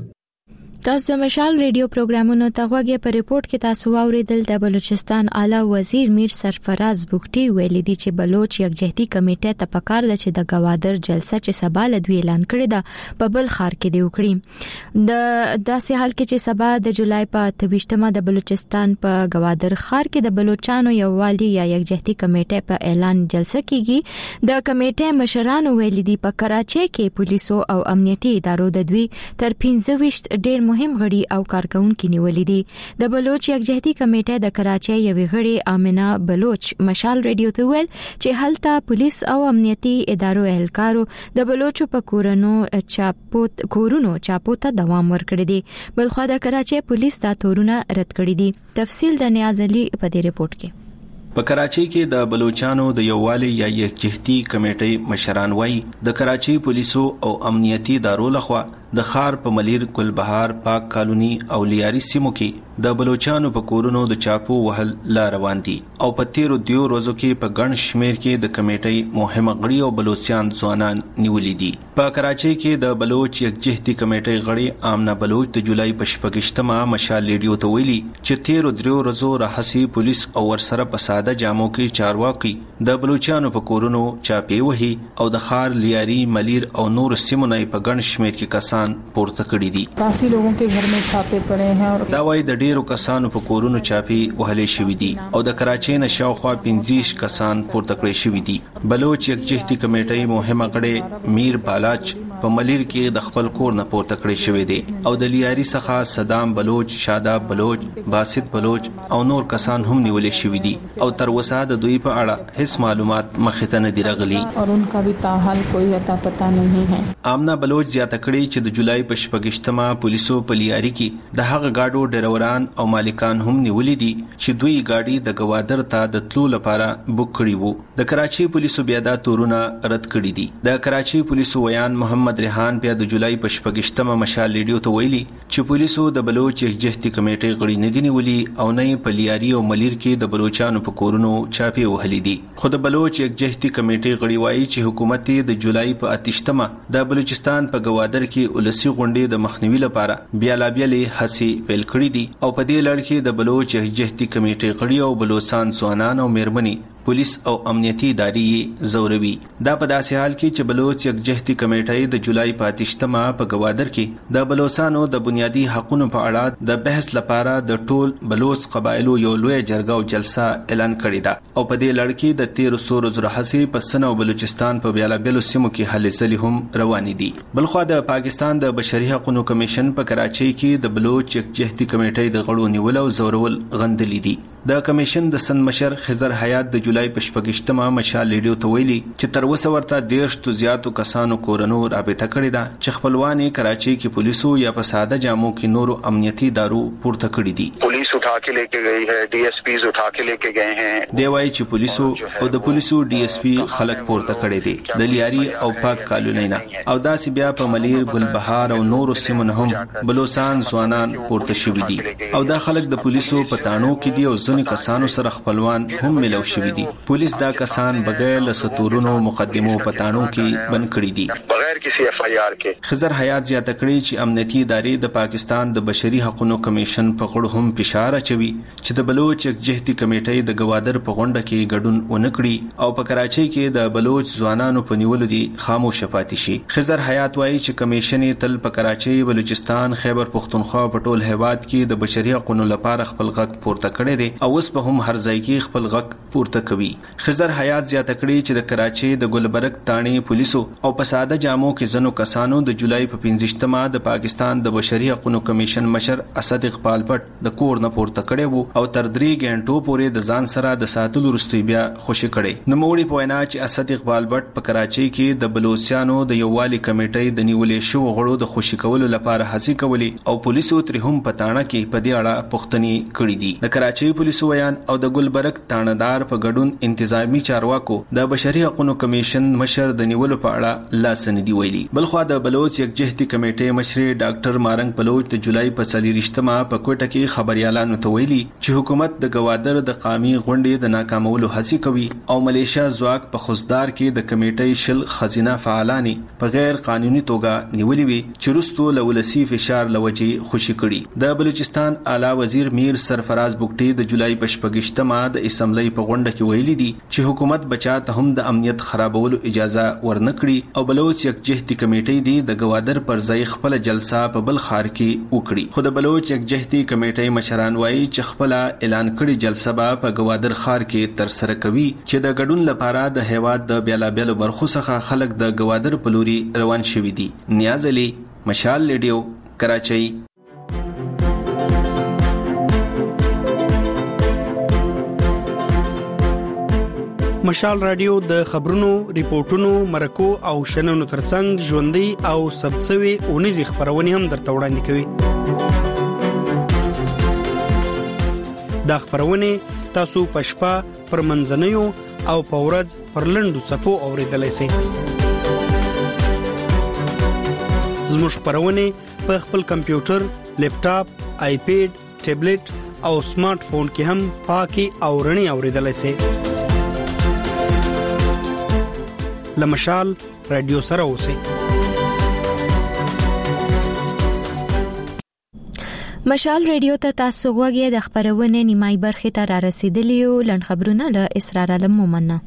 تاسو مشال ریډیو پروګرامونو ته غوږی په ریپورت کې تاسو اوریدل د بلوچستان اعلی وزیر میر سرفراز بوکټي ویلي دي چې بلوچ یکجهتي کمیټه ته پکار ده چې د گوادر جلسه چې سبا لدوی اعلان کړی ده په بل خار کې دی وکړي. د داسې حال کې چې سبا د جولای په اتهشتمه د بلوچستان په گوادر خار کې د بلوچستانو یووالي یا یکجهتي کمیټه په اعلان جلسه کیږي. د کمیټې مشرانو ویلي دي په کراچۍ کې پولیسو او امنیتي ادارو د دوی تر پنځه ویشت ډېر مهم غړي او کارکونکو نیولې دي. د بلوچ یکجهتي کمیټه د کراچۍ یوې غړي امنه بلوچ مشال ریډیو ته ویل چې هلته پولیس او امنیتي ادارو اهلکارو د بلوچو په کورونو چاپوت کورونو چاپو ته دوام ورکړي دي. بلخو د کراچۍ پولیس دا تورونه رد کړي دي. تفصیل د نیاز علي په دې ریپورت کې. په کراچۍ کې د بلوچستانو د یووالي یا یکجهتي کمیټې مشران وایي د کراچۍ پولیسو او امنیتي ادارو لخوا د خار په ملیر ګلبهار پاک کالونی او لیاري سیمو کې د بلوچستان په کورونو د چاپو وهل لا روان دي او په تیرو دیو ورځو کې په ګڼ شمیر کې د کمیټې مهمه غړي او بلوچستان ځوانان نیولې دي. په کراچۍ کې د بلوچ یکجهتي کمیټې غړي آمنه بلوچ د جولای په شپږشتمه مشال ریډیو ته ویلي چې تیرو دیو ورځو راهسي پولیس او ورسره په ساده جامو کې چارواکي د بلوچستان په کورونو چاپې وهي او د خار لیاري ملیر او نور سیمو نه په ګڼ شمیر کې کسان پورته کړی دي. काफी लोगों के घर में छापे पड़े हैं और دا وایي د ډیرو کسانو په کورونو چاپې وهلې شوې دي او د کراچۍ نه شاوخوا پنځه کسان پورته کړی شوي دي. بلوچ یکجهتي کمیټې مهمه غړي میر بالاچ په ملیر کې د خپل کور نه پورته کړی شوی دی او د لیاري څخه صدام بلوچ، شاداب بلوچ، باسط بلوچ او نور کسان هم نیولې شوي دي او تر اوسه د دوی په اړه هیڅ معلومات مخې ته نه دي راغلي और उनका भी ताहाल कोई अता पता नहीं है. آمنه بلوچ زیاته کړي چې د جولای په شپږشتمه پولیسو په لیاري کې د هغه گاډو ډروران او مالکان هم نیولې دي چې دوی گاډي د گوادر ته د تلو لپاره بوک کړي وو. د کراچۍ پولیسو بیا دا تورونه رد کړي دي. د کراچۍ پولیسو ویان محمد محمد ریحان بیا د جولای په شپږشتمه مشال ریډیو ته ویلي چې پولیسو د بلوچ یکجهتي کمیټې غړي نه دي نیولي او نه په لیاري او ملیر کې د بلوچستانو په کورونو چاپې وهلې دي. خو د بلوچ یکجهتي کمیټې غړي وایي چې حکومت د جولای په اتشتمه د بلوچستان په گوادر کې ولسی غونډې د مخنیوي لپاره بیا لا بیا له هڅې پیل کړې دي او په دې لړ کې د بلوچ یکجهتي کمیټې غړي او بلوچستان ځوانان او میرمنې پولیس او امنیتي ادارې زوروي. دا په داسې حال کې چې بلوچ یکجهتي کمیټې د جولای په اتشتمه په گوادر کې د بلوچستانو د بنیادی حقوقو په اړه د بحث لپاره د ټول بلوچ قبایلو یو لوی جرګه او جلسه اعلان کړې ده او په دې لړ کې د تیر سور زره حسې په سن او بلوچستان په بیلا بیلو سیمو کې هلې ځلې هم روان دي. بلخو د پاکستان د بشري حقوقو کمیشن په کراچۍ کې د بلوچ یکجهتي کمیټې د غړو نیول او زورول غندلې دي. د کمیشن د سن مشر خضر حیات د جولای په شپږشتمه مشال ریډیو ته ویلي چې تر اوسه ورته ډېر شتو زیاتو کسانو کورونو رابطه کړې ده چې خپلوان کراچۍ کې پولیسو یا په ساده جامو کې نورو امنیتي ادارو پورته کړی دي. पुलिस उठा के लेके गई है, डीएसपीज उठा के लेके गए हैं. دی وایي چې پولیسو او د پولیسو ډي اس پی خلک پورته کړی دي د لیاري او پاک کالونی نه او داسې بیا په ملیر ګلبهار او نورو سیمو نه هم بلوچستان ځوانان پورته شوي دي او دا خلک د پولیسو په تانو کې دي او ځینې کسانو سره خپلوان هم ملو شوي دي. پولیس دا کسان بغیر له ستورونو مقدمو په تانو کې بند کړی دي بغیر کسی اف آئی آر کې. خضر حیات زیاته کړی چې امنیتي ادارې د پاکستان د بشري حقوقو کمیشن په غړو هم فشار اچوي چې د بلوچ یکجهتي کمیټې د گوادر په غونډه کې ګډون ونکړي او په کراچۍ کې د بلوچ ځوانانو په نیولو دي خاموش پاتې شي. خضر حیات وایي چې کمیشن تل په کراچۍ، بلوچستان، خیبر پختونخوا په ټول هیواد کې د بشري حقوقو لپاره خپل غږ پورته کړی دی او اوس په هم هر ځای کې خپل غږ پورته کوي. خضر حیات زیاته کړی چې د کراچۍ د ګلبرګ تاڼې پولیسو او په ساده جامو کې ځنو کسانو د جولای په پنځشتمه د پاکستان د بشري حقوقو کمیشن مشر اسد اقبال پټ د کور نه پورته کړی وو او تر درې غنټو پورې د ځان سره د ساتلو وروسته بیا خوشی کړي. نو موړي په وینا چې اسد اقبال پټ په کراچۍ کې د بلوچستانو د یووالي کمیټې د نیولې شو غړو د خوشی کولو لپاره هڅې کولې او پولیسو تر هم پټانه کې په دې اړه پوښتنې کړې دي. د کراچۍ پولیسو ویان او د ګلبرګ تانړدار په ګډون انتظامی چارواکو د بشري حقوقو کمیشن مشر د نیولو په اړه لا سندي ویلي. بلخو د بلوچ یکجهتي کمیټې مشر ډاکټر مارنګ بلوچ د جولای په څلورشتمه په کوټه کې خبريالانو ته ویلي چې حکومت د گوادر د قامي غونډې د ناکامولو هڅې کوي او ملیشیا ځواک په خوزدار کې د کمیټې شل خزینه فعالانی په غیر قانوني توګه نیولې وي چې رستو لولسی فشار لوجي خوشی کړي. د بلوچستان اعلی وزیر میر سرفراز بوګټي د جولای په شپږشتمه د اسمبلی په غونډه کې ویلي دي چې حکومت بچا ته هم د امنیت خرابولو اجازه ورنکړي او بلوچ یکجهتي کمیټې دی د گوادر پر ځای خپل جلسه په بل خار کې وکړي. خو د بلوچ یکجهتي کمیټې مشران وایي چې خپل اعلان کړي جلسه به په گوادر خار کې تر سره کوي چې د ګډون لپاره د هیواد د بیلا بیل برخو څخه خلک د گوادر په لوري روان شوي دي. نیاز علي، مشال ریډیو، کراچۍ. مشال رادیو د خبرونو، ریپورتونو، مرکو او شننو ترڅنګ ژوندۍ او سبڅوي اونیزي خبرونه هم درته وړاندې کوي. دا خبرونه تاسو پښپا پر منځنیو او په ورځ پر لندو چپو اوریدلای شئ. زموږ خبرونه په خپل کمپیوټر، لیپټاپ، آیپیډ، ټابلیټ او سمارټ فون کې هم پاکي او رڼي اوریدلای شئ. لمشال رادیو سره اوسئ. مشال رادیو ته تاسو غوږی د خبرونه نیمای برخه ته را رسیدلی او لن خبرونه له اسرار علم مومنه.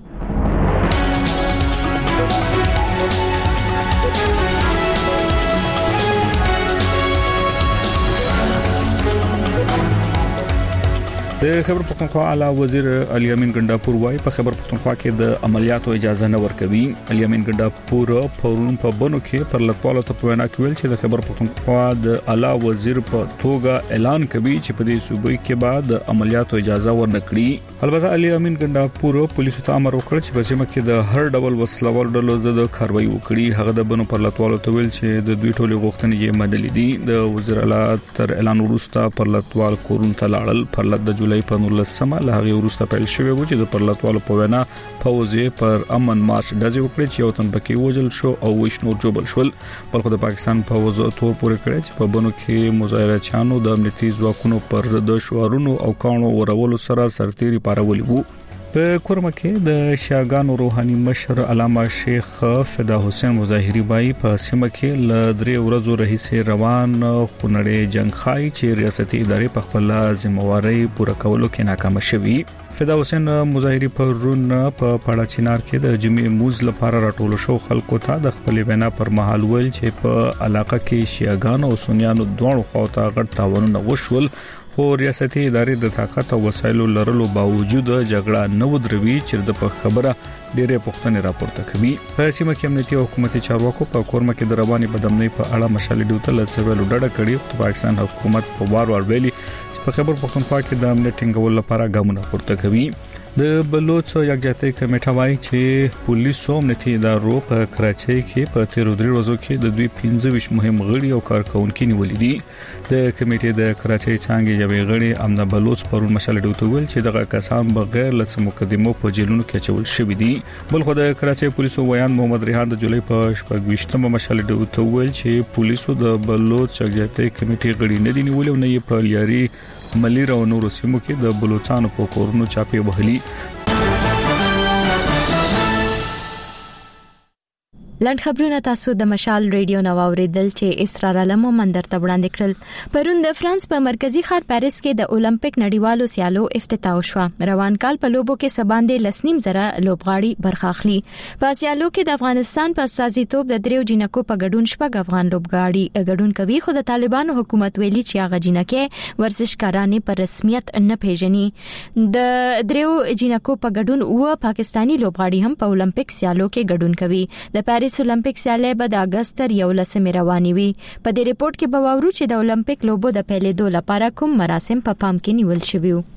د خبر پښتونخوا اعلی وزیر علي امین ګنداپور وايي په خبر پښتونخوا کې د عملیاتو اجازه نه ورکوي. علي امین ګنداپور پرون په بنو کې پر لټوالو ته په وینا کې ویل چې د خبر پښتونخوا د اعلی وزیر په توګه اعلان کوي چې په دې صوبې کې بعد د عملیاتو اجازه ورنکړي. البته علي امین ګنداپور پولیسو ته امر وکړ چې په سیمه کې د هر ډول وسلوال ډلو ضد کاروایی وکړي. هغه د بنو پر لټوالو ته ویل چې د دوی ټولې غوښتنې یې منلې دي. د وزیر اعلی تر اعلان وروسته پر لټوال کورون ته لاړل. پر لټ د جولای په نولسمه له هغه وروسته پیل شوی و چې د پرلطوالو په وینا پوځي پر امن مارچ دځي وکړي چې یو تن پکې وژل شو او وښ نور جوړل شول. بلخو د پاکستان پوځ تور پورې کړی چې په بنو کې مظاهره چانو د امنیتي ځواکونو پر ضد شعارونو او کانو ورولو سره سرتيري پارولي وو. په کورمه کې د شاګانو روحاني مشر علامه شیخ فدا حسین مظاهری بای په سیمه کې ل درې ورځو رئیس روان خونړې جنگ خای چې ریاستي ادارې په خپل ځمواري پوره کولو کې ناکام شوي. فدا حسین مظاهری پر رون په پاړه چینار کې د جمعې موز لپاره راټول شو خلکو ته د خپل وینا پر مهال ویل چې په علاقه کې شیاګانو او سنیانو دوه خواته غټ تاوانونه وشول. خو ریاستي ادارې د طاقت او وسایلو لرلو باوجود جګړه نه ودروي چې د په خبره ډېرې پوښتنې راپورته کوي. په سیمه کې امنیتي او حکومتي چارواکو په کورمه کې د رواني بدامنۍ په اړه مشال ډیوته لڅویلو ډډه کړې. د پاکستان حکومت په وار وار ویلي چې په خبر پښتونخوا کې د امنیت ټینګولو لپاره ګامونه پورته کوي. د بلوچ یکجهتۍ کمیټه وايي چې پولیسو امنیتي ادارو په کراچۍ کې په تیر درې ورځو کې د دوی پنځه ویشت مهم غړي او کارکونکو نیولې دي. د کمیټې د کراچۍ څنګه یوې غړي امنا بلوچ پرون مشال ډیوته ویل چې دغه کسان بغیر لڅ مقدمو په جیلونو کې چول شوی دي. بل خو د کراچۍ پولیسو ویان محمد ریحان د جولای په شپږ ویشتمه مشال ډیوته ویل چې پولیسو د بلوچ یکجهتۍ کمیټې غړي نه دي نیولې او نه یې په لیاري ملیر او نورو سیمو کې د بلوچستان په کورونو چاپی وهلي. لند خبرونه تاسو د مشال ریډیو نو اوریدل چې اسرار علم مندر ته وړاندې کړل. پرون د فرانس په مرکزی ښار پاریس کې د اولمپیک نړیوالو سیالو افتتاح شو. روان کال په لوبو کې سباندې لسنیم زره لوبغاړي برخه اخلي. په سیالو کې د افغانستان په استازیتوب د دریو جنکو په ګډون شپږ افغان لوبغاړي ګډون کوي. خو د طالبانو حکومت ویلي چې هغه جنکې ورزشکارانه په رسمیت نه پیژني. د دریو جنکو په ګډون او پاکستانی لوبغاړي هم په اولمپیک سیالو کې ګډون کوي. د پاریس اولمپیک سیالۍ به د اگست تر یولسمې روانې وي. په دې ریپورت کې به واورو چې د اولمپیک لوبو د پیلېدو لپاره کوم مراسم په پام کې نیول شوي وو.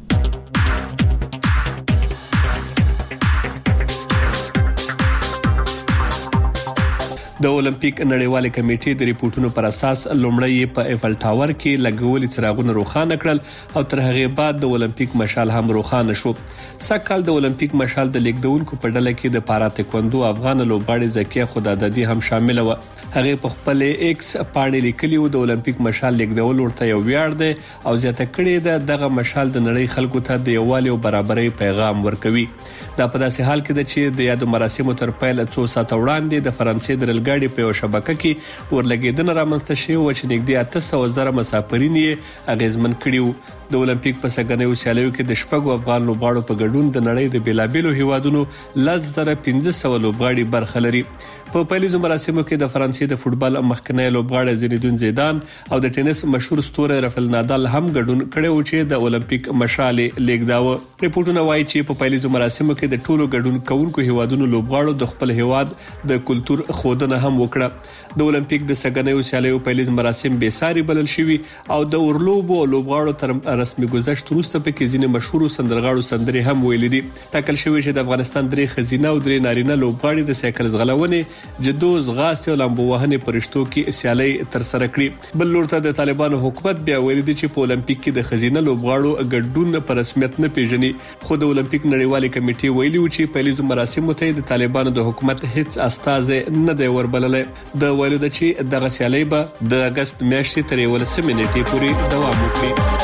د اولمپیک نړیوالې کمیټې د ریپورتونو پر اساس لومړی په ایفل ټاور کې لګولې څراغونه روښانه کړل او تر هغه بعد د اولمپیک مشال هم روښانه شو. سکهال د اولمپیک مشال د لیکدونکو په ډله کې د پارا تکوندو افغان لوبغاړي زکیه خدادادي هم شامل و. هغه په خپل ایکس باندې لیکلی و د اولمپیک مشال لیکدول ورته یو ویاړ دی او زیاته کړې ده دغه مشال د نړۍ خلکو ته د یووالي او برابرۍ پیغام ورکوي. دا په داسې حال کې ده چې د یادو مراسمو تر پیل څو ساعته وړاندې د فرانسې د ریلګاډي په یو شبکه کې ورلګیدنه رامنځته شوې و چې نږدې اته سوه زره مسافرین یې اغیزمن کړي وو. د اولمپیک په سګنیو سیالیو کې د شپږو افغان لوبغاړو په ګډون د نړۍ د بیلابیلو هیوادونو لس زره پنځه سوه لوبغاړي برخه لري. په پیلیزو مراسمو کې د فرانسې د فوتبال مخکنی لوبغاړی زینیدون زیدان او د ټینس مشهور ستوری رافیل نادال هم ګډون کړي و چې د اولمپیک مشال لیکداوه. ریپورتونه وایي چې په پیلیزو مراسمو کې د ټولو ګډون کوونکو هیوادونو لوبغاړو د خپل هیواد د کلچر خودنه هم وکړه. د اولمپیک د سګنیو سیالیو پیلیز مراسم به ساري بلل شوي او د اورلوبو لوبغاړو تر رسمي گذشت وروسته په کې ځینې مشهور سندرغاړو سندرې هم ویلې دي. ټاکل شوی چې د افغانستان درې خزینه او درې نارینه لوبغاړي د سایکل ځغلونې، جدو، ځغاستې او لامبو وهنې په رشتو کې سیالۍ ترسره کړي. بل لور ته د طالبانو حکومت بیا ویلي دي چې په اولمپیک کې د خزینه لوبغاړو ګډون په رسمیت نه پیژني، خو د اولمپیک نړیوالې کمیټې ویلي و چې په لیزو مراسمو ته د طالبانو د حکومت هیڅ استازی نه دی وربللی. د ویلو ده چې دغه سیالۍ به د اګست میاشتې تر یولسمې نیټې پورې دوام وکړي.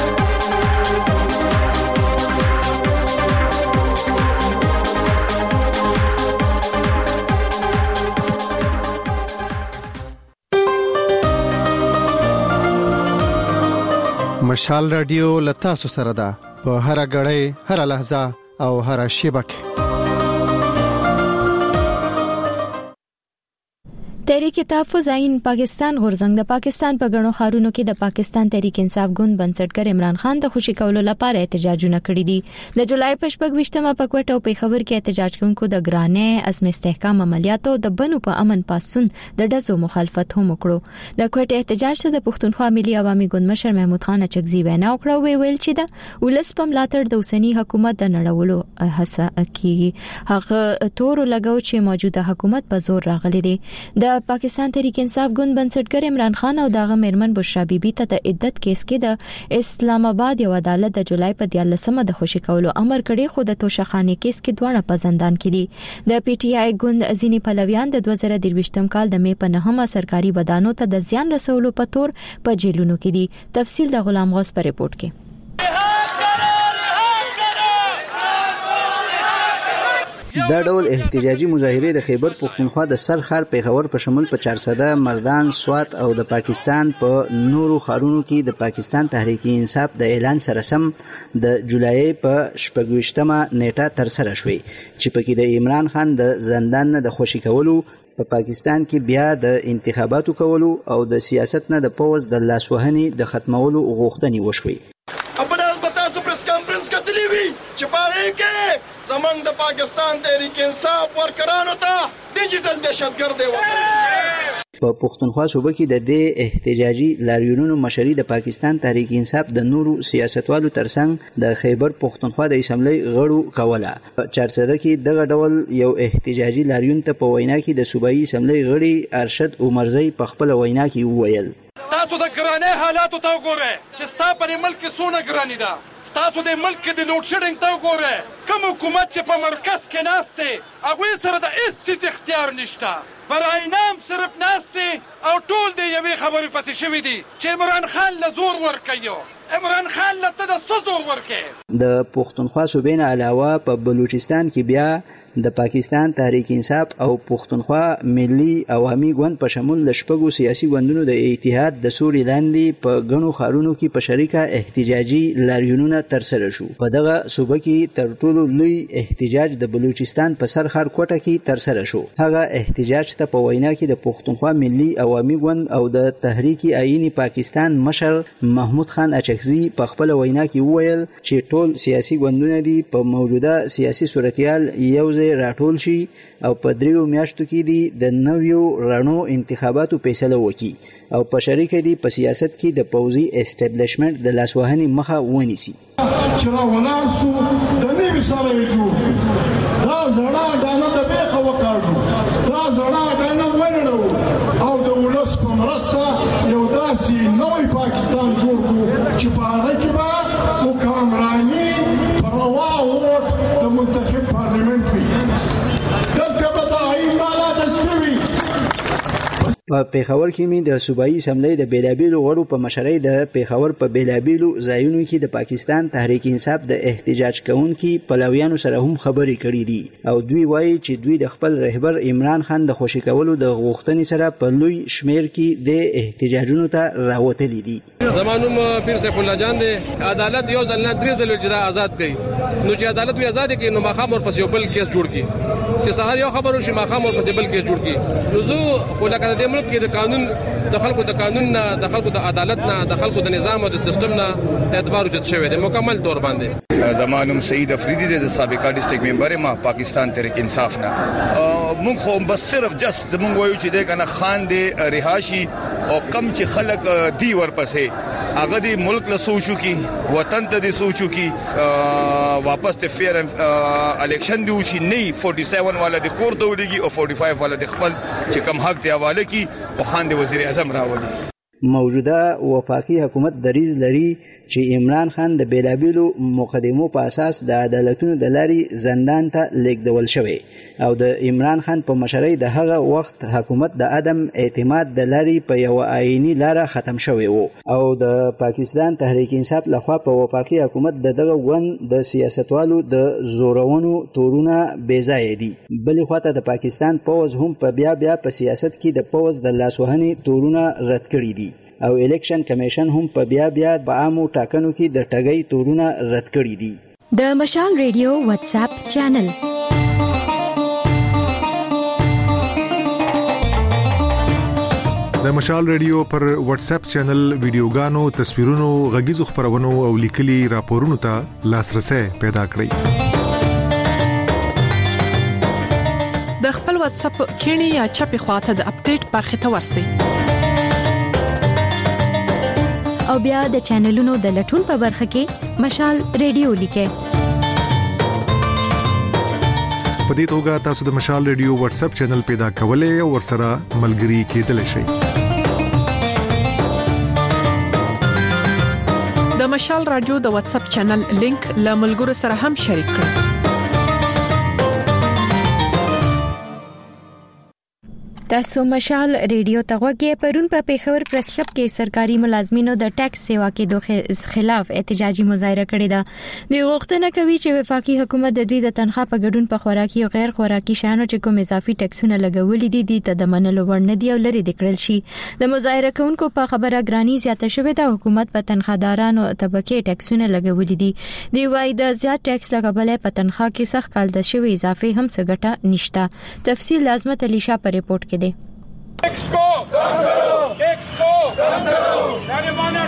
مشال رادیو لتا سو سره ده په هر غړې هر لحظه او هر شیبه کې. تحریک تحفظین پاکستان غورځنګ د پاکستان په غنو خارونو کې د پاکستان تحریک انصاف ګوند بنسټګر عمران خان د خوشی کولو لپاره احتجاجونه کړي دي. د جولای په شپږ په کوټه او په خبر کې احتجاج کوونکو د ګرانې عزم استحکام عملیاتو د بنو په امن پاسون د ډزو مخالفت هم وکړو. د کوټه احتجاج ته د پښتونخوا ملي عوامي ګوند مشر محمود خان اچکزي وینا وکړه او ویل چې د ولس په ملاتړ د اوسنی حکومت د نړولو هڅه کوي. هغه تور لګاو چې موجوده حکومت په زور راغلي دي. د پاکستان تحریک انصاف ګوند بنسټګر عمران خان او دغه میرمن بشرا بیبي ته د عدت کیس کې د اسلام آباد یو عدالت د جولای په دیارلسمه د خوشی کولو امر کړی، خو د توشخانه کیس کې دواړه په زندان کې دي. د پی ټی آی ګوند ځینی پلویان د دوه زره درویشتم کال د مې په نهمه سرکاري ودانو ته د زیان رسولو په تور په جیلونو کې دي. تفصیل د غلام غوث په ریپورت کې. دا ډول احتجاجي مظاهره د خیبر پختونخوا د سرخار پیښور په شمول په چارسده، مردان، سوات او د پاکستان په نورو خارونو کې د پاکستان تحریک انصاف د اعلان سره سم د جولای په شپږویشتمه نیټه تر سره شوې چې پکې د عمران خان د زندان نه د خوشی کولو، په پاکستان کې بیا د انتخاباتو کولو او د سیاست نه د پوز د لاسوهنې د ختمولو غوښتنې وشوې. زمنګ د پاکستان تحریک انصاف ورکرانو ته ډیجیټل دهشتګرد وکړي. په پښتونخوا صوبه کې د دې احتجاجي لاریونونو مشري د پاکستان تحریک انصاف د نورو سیاستوالو ترڅنګ د خیبر پښتونخوا د اسمبلی غړو کوله. په چارسده کې دغه ډول یو احتجاجي لاریون ته په وینا کې د صوبایي اسمبلی غړي ارشد عمرزی په خپل وینا کې وویل: تاسو د ګرانې حالاتو ته وګورئ چې ستا په ملک کې څونه ګرانی ده. تاسو د ملک د لوډ شیډینګ ته وګورئ. کوم حکومت چې په مرکز کې ناست دی هغوی سره د هیڅ څیز اختیار نشته. برای نام صرف ناست دی او ټول د یوې خبرې پسې شوي دي چې عمران خان له زور ورکوي. عمران خان له ته د څه زور ورکوي؟ د پښتونخوا صوبې نه علاوه په بلوچستان کې بیا د پاکستان تحریک انصاف او پښتونخوا ملي عوامي ګوند په شمول د شپږو سیاسي ګوندونو د اتحاد د سوري لاندې په غنو خارونو کې په شریکه احتجاجي لاریونونه ترسره شو. په دغه صوبه کې تر ټولو لوی احتجاج د بلوچستان په سرخار کوټه کې ترسره شو. هغه احتجاج ته په وینا کې د پښتونخوا ملي عوامي ګوند او د تحریک آئینی پاکستان مشر محمود خان اچکزي په خپل وینا کې وویل چې ټول سیاسي ګوندونه دي په موجوده سیاسي صورتحال یو راټول شي او په دریو میاشتو کې دي د نویو رڼو انتخاباتو فیصله وکړي او په شریکه دي په سیاست کې د پوځي اسټابلیشمنت د لاسوهنې مخه ونیسي. چې راولاړ شو د نوي سره یې جوړ دا زړه ډانه د بیخه وکاږو، دا زړه ډانه ونړو او د ولس په مرسته یو داسې نوی پاکستان جوړ کړو چې په هغه کې به حکمراني په روا ووټ د منتخب پارلمنت وي. دلته به د آئین بالا دستوي. په پیښور کې مې د صوبایي اسمبلی د بیلابیلو غړو په مشرۍ د پیښور په بیلابیلو ځایونو کې د پاکستان تحریک انصاف د احتجاج کوونکي پلویانو سره هم خبرې کړې دي او دوی وایي چې دوی د خپل رهبر عمران خان د خوشی کولو د غوښتنې سره په لوی شمیر کې د احتجاجونو ته راوتلي دي. زمانوم پیر سیف الله جان دی عدالت یو ځل نه درې ځله جدا آزاد کړي، نو چې عدالت وی آزاد کړي نو ماخام ور پسې یو بل کیس جوړ کړي چې سهار یو خبرو شي ماخام ور پسې بل کیس جوړ کړي. نو زه خو لکه د ملک کې د قانون د خلکو د قانون نه د خلکو د عدالت نه د خلکو د نظام او د سیستم نه اعتبار وجود شوی دی مکمل تور باندې. زمانم سعید افریدی د سابقہ ډیسټریکټ ممبر ما پاکستان تحریک انصاف نه مونږ خو بس صرف جست مونږ وایو چې د کنه خان دی رهاشي او کم چې خلک دی ورپسې هغه دی ملک له سوچو کی وطن ته دی سوچو کی واپس ته فیر الیکشن دی وشي نه سینتالیس والا د کور ته ولګي او پنځه والا د خپل چې کم حق دی حواله کی په خان دی وزیر اعظم راوړي. موجوده وفاقي حکومت دریز لري چې عمران خان د بیلابیلو مقدمو په اساس د عدالتونو د لارې زندان ته لیږدول شوی او د عمران خان په مشرۍ د هغه وخت حکومت د عدم اعتماد د لارې په یو آئینی لاره ختم شوی وو او د پاکستان تحریک انصاف لخوا په وفاقي حکومت د دغه ګوند د سیاستوالو د زورونو تورونه بیځای دي. بلې خواته د پاکستان پوز هم په بیا بیا په سیاست کې د پوز د لاسوهنې تورونه رد کړي دي او الیکشن کمیشن هم په بیا بیا په عامو ټاکنو کې د ټګۍ تورونه رد کړي دي. د مشال ریډیو واتس اپ چینل د مشال ریډیو پر واتس اپ چینل ویډیوګانو، تصویرونو، غږیزو خبرونو او لیکلي راپورونو ته لاسرسي پیدا کړئ. د خپل واتس اپ کینی یا چپی خواته د اپډیټ برخه ته ورسئ او بیا د چینلونو د لټون په برخه کې مشال ریډیو لیکئ. په دې توګه تاسو د مشال ریډیو واتس اپ چینل پیدا کولای او ورسره ملګري کېدلی شئ. د مشال رادیو د واتس اپ چینل لینک له ملګرو سره هم شریک کړئ. تاسو مشال ریډیو ته غوږی پرون په پیښور پریس کلب کې سرکاري ملازمینو د ټیکس سیوا کې دوه خلاف احتجاجي مظاهره کړې ده. د غوښتنه کوي چې وفاقي حکومت د دوی د تنخواه په ګډون په خوراکي او غیر خوراکي شیانو چې کوم اضافي ټیکسونه لګولې دي د ته د منلو وړ نه دي او لري د کړل شي. د مظاهره کوونکو په خبره ګرانی زیاته شوې ده. حکومت په تنخوادارانو طبقه ټیکسونه لګولې دي. دی وايي د زیات ټیکس لګولې په تنخواه کې سخت کال د شوی اضافه هم څه ګټه نشته. تفصیل لازمت علی شاه په ریپورت کې دی. ٹیکس کو کم کرو ٹیکس کو کم کرو ظالمانه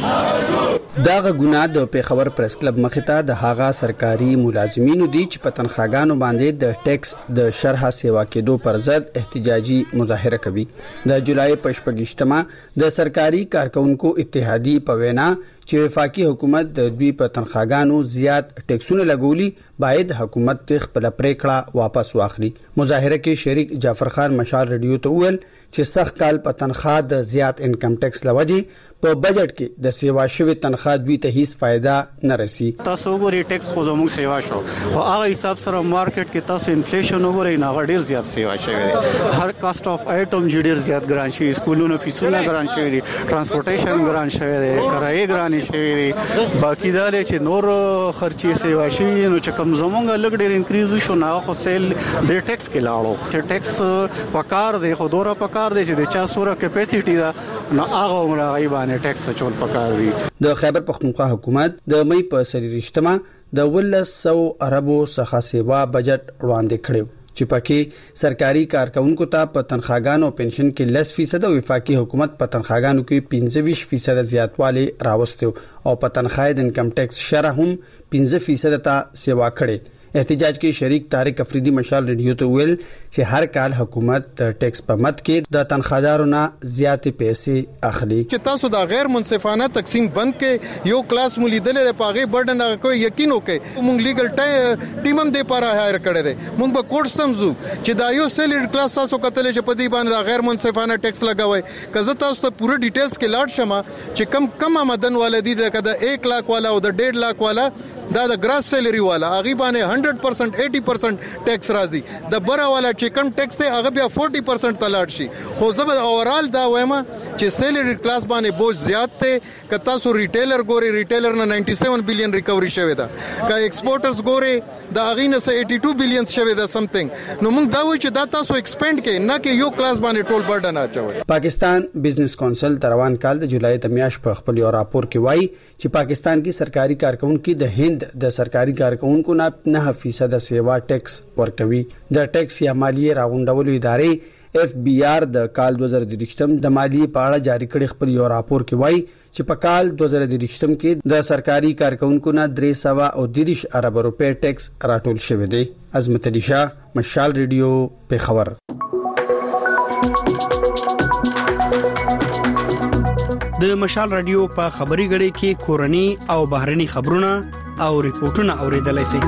ټیکس داغه ګناه د پیښور پریس کلب مخې ته د هاغه سرکاري ملازمینو دي چې په تنخواګانو باندې د ټیکس د شرح سیوا کېدو پر ضد احتجاجي مظاهره کوي. د جولای په شپږشتمه د سرکاري کارکونکو اتحادی په وینا چې وفاقي حکومت د دوی په تنخواګانو زیات ټیکسونه لګولي باید حکومت خپل پریکړه واپس واخلي. مظاهره کې شریک جعفر خان مشال ریډیو ته ویل چې سخت کال په تنخواه د زیات انکم ټیکس لوجي په بجټ کې د سیوا شوی تنخواه دوی ته هیڅ فائدہ نه رسی. تاسو وګورئ ټیکس خو زموږ سیوا شو او هغه حساب سره مارکیټ کې تاسو انفلیشن وګورئ نه ډیر زیات سیوا شوی. هر کاست اف آیټم ډیر زیات ګران شي، سکولونو فیسونه ګران شوی دي، ټرانسپورټیشن ګران شوی دی، کرایه ګران شوی دی. باقی دا چې نور خرچي سیوا شوی نو چې کوم زمونږ لګ ډیر انکریز شو نه خو سیل د ټیکس کې لاړو. چې ټیکس پکار دی خو دورا پکار دی چې د چا سوره کیپاسټی دا نه هغه عمر غیبانه ټیکس چول پکار وي. د خیبر پختونخوا حکومت د مې په سریشتما د ولس سو اربو څخه سیوا بجټ وړاندې کړو چې پکې سرکاري کارکونکو ته په تنخواګانو پنشن کې لس فیصد او وفاقي حکومت په تنخواګانو کې پنځه ویشت فیصد زیاتوالی راوستو او په تنخواه د انکم ټیکس شرح هم پنځه فیصد ته سیوا کړي. احتجاج کې شریک طارق افریدی مشال ریډیو ته ویل چې هر کال حکومت د ټیکس په مد کې د تنخوادارو نه زیاتې پیسې اخلي. چې تاسو دا غیر منصفانه تقسیم بند کې یو کلاس مولېدل د پاغي برډن هغه کوئی یقین وکړي مونږ لیګل ټیم هم د پاره هایر کړی دی. مونږ به کوټ سمزو چې دا یو سیلډ کلاس تاسو کتل چې په دې باندې غیر منصفانه ټیکس لګوي. کزه تاسو ته پوره ډیټیلز کې لاړ شمه چې کم کم آمدن والدی د کده یک لاک والا او د ډیڑھ لاک والا دا د ګراس سیلری والا هغه باندې هندرد پرسنٹ ایٹی پرسنٹ ټیکس راځي. د بره والا چې کم ټیکس ته هغه بیا فورٹی پرسنٹ تلاړ شي. خو زبر اورال دا وایم چې سیلری کلاس باندې بوج زیات ته کتا سو ریټیلر ګوري ریټیلر نه نائنٹی سیون بلین ریکوري شوی دا کا ایکسپورټرز ګوري دا هغه نه سه ایٹی ټو بلین شوی دا سمثینګ. نو موږ دا وایو چې دا تاسو ایکسپاند کې نه کې یو کلاس باندې ټول برډن اچوي. پاکستان بزنس کونسل تروان کال د جولای د میاشت په خپل یو راپور کې وایي چې پاکستان کې سرکاري کارکونکو د هند هند د سرکاري کارکونکو نه نه فیصد سیوا ټیکس ورکوي. د ټیکس یا مالیه راغونډولو ادارې اف بی آر د کال دوه زره درویشتم د مالیې په اړه جاری کړي خپل یو راپور کې وایي چې په کال دوه زره درویشتم کې د سرکاري کارکونکو نه درې سوه او دېرش ارب روپے ټیکس راټول شوی دی. عظمت علي شاه، مشال ریډیو، پیښور. د مشال رادیو په خبري غړي کې کورني او بهرني خبرونه او ریپورتونه اوریدلای شئ.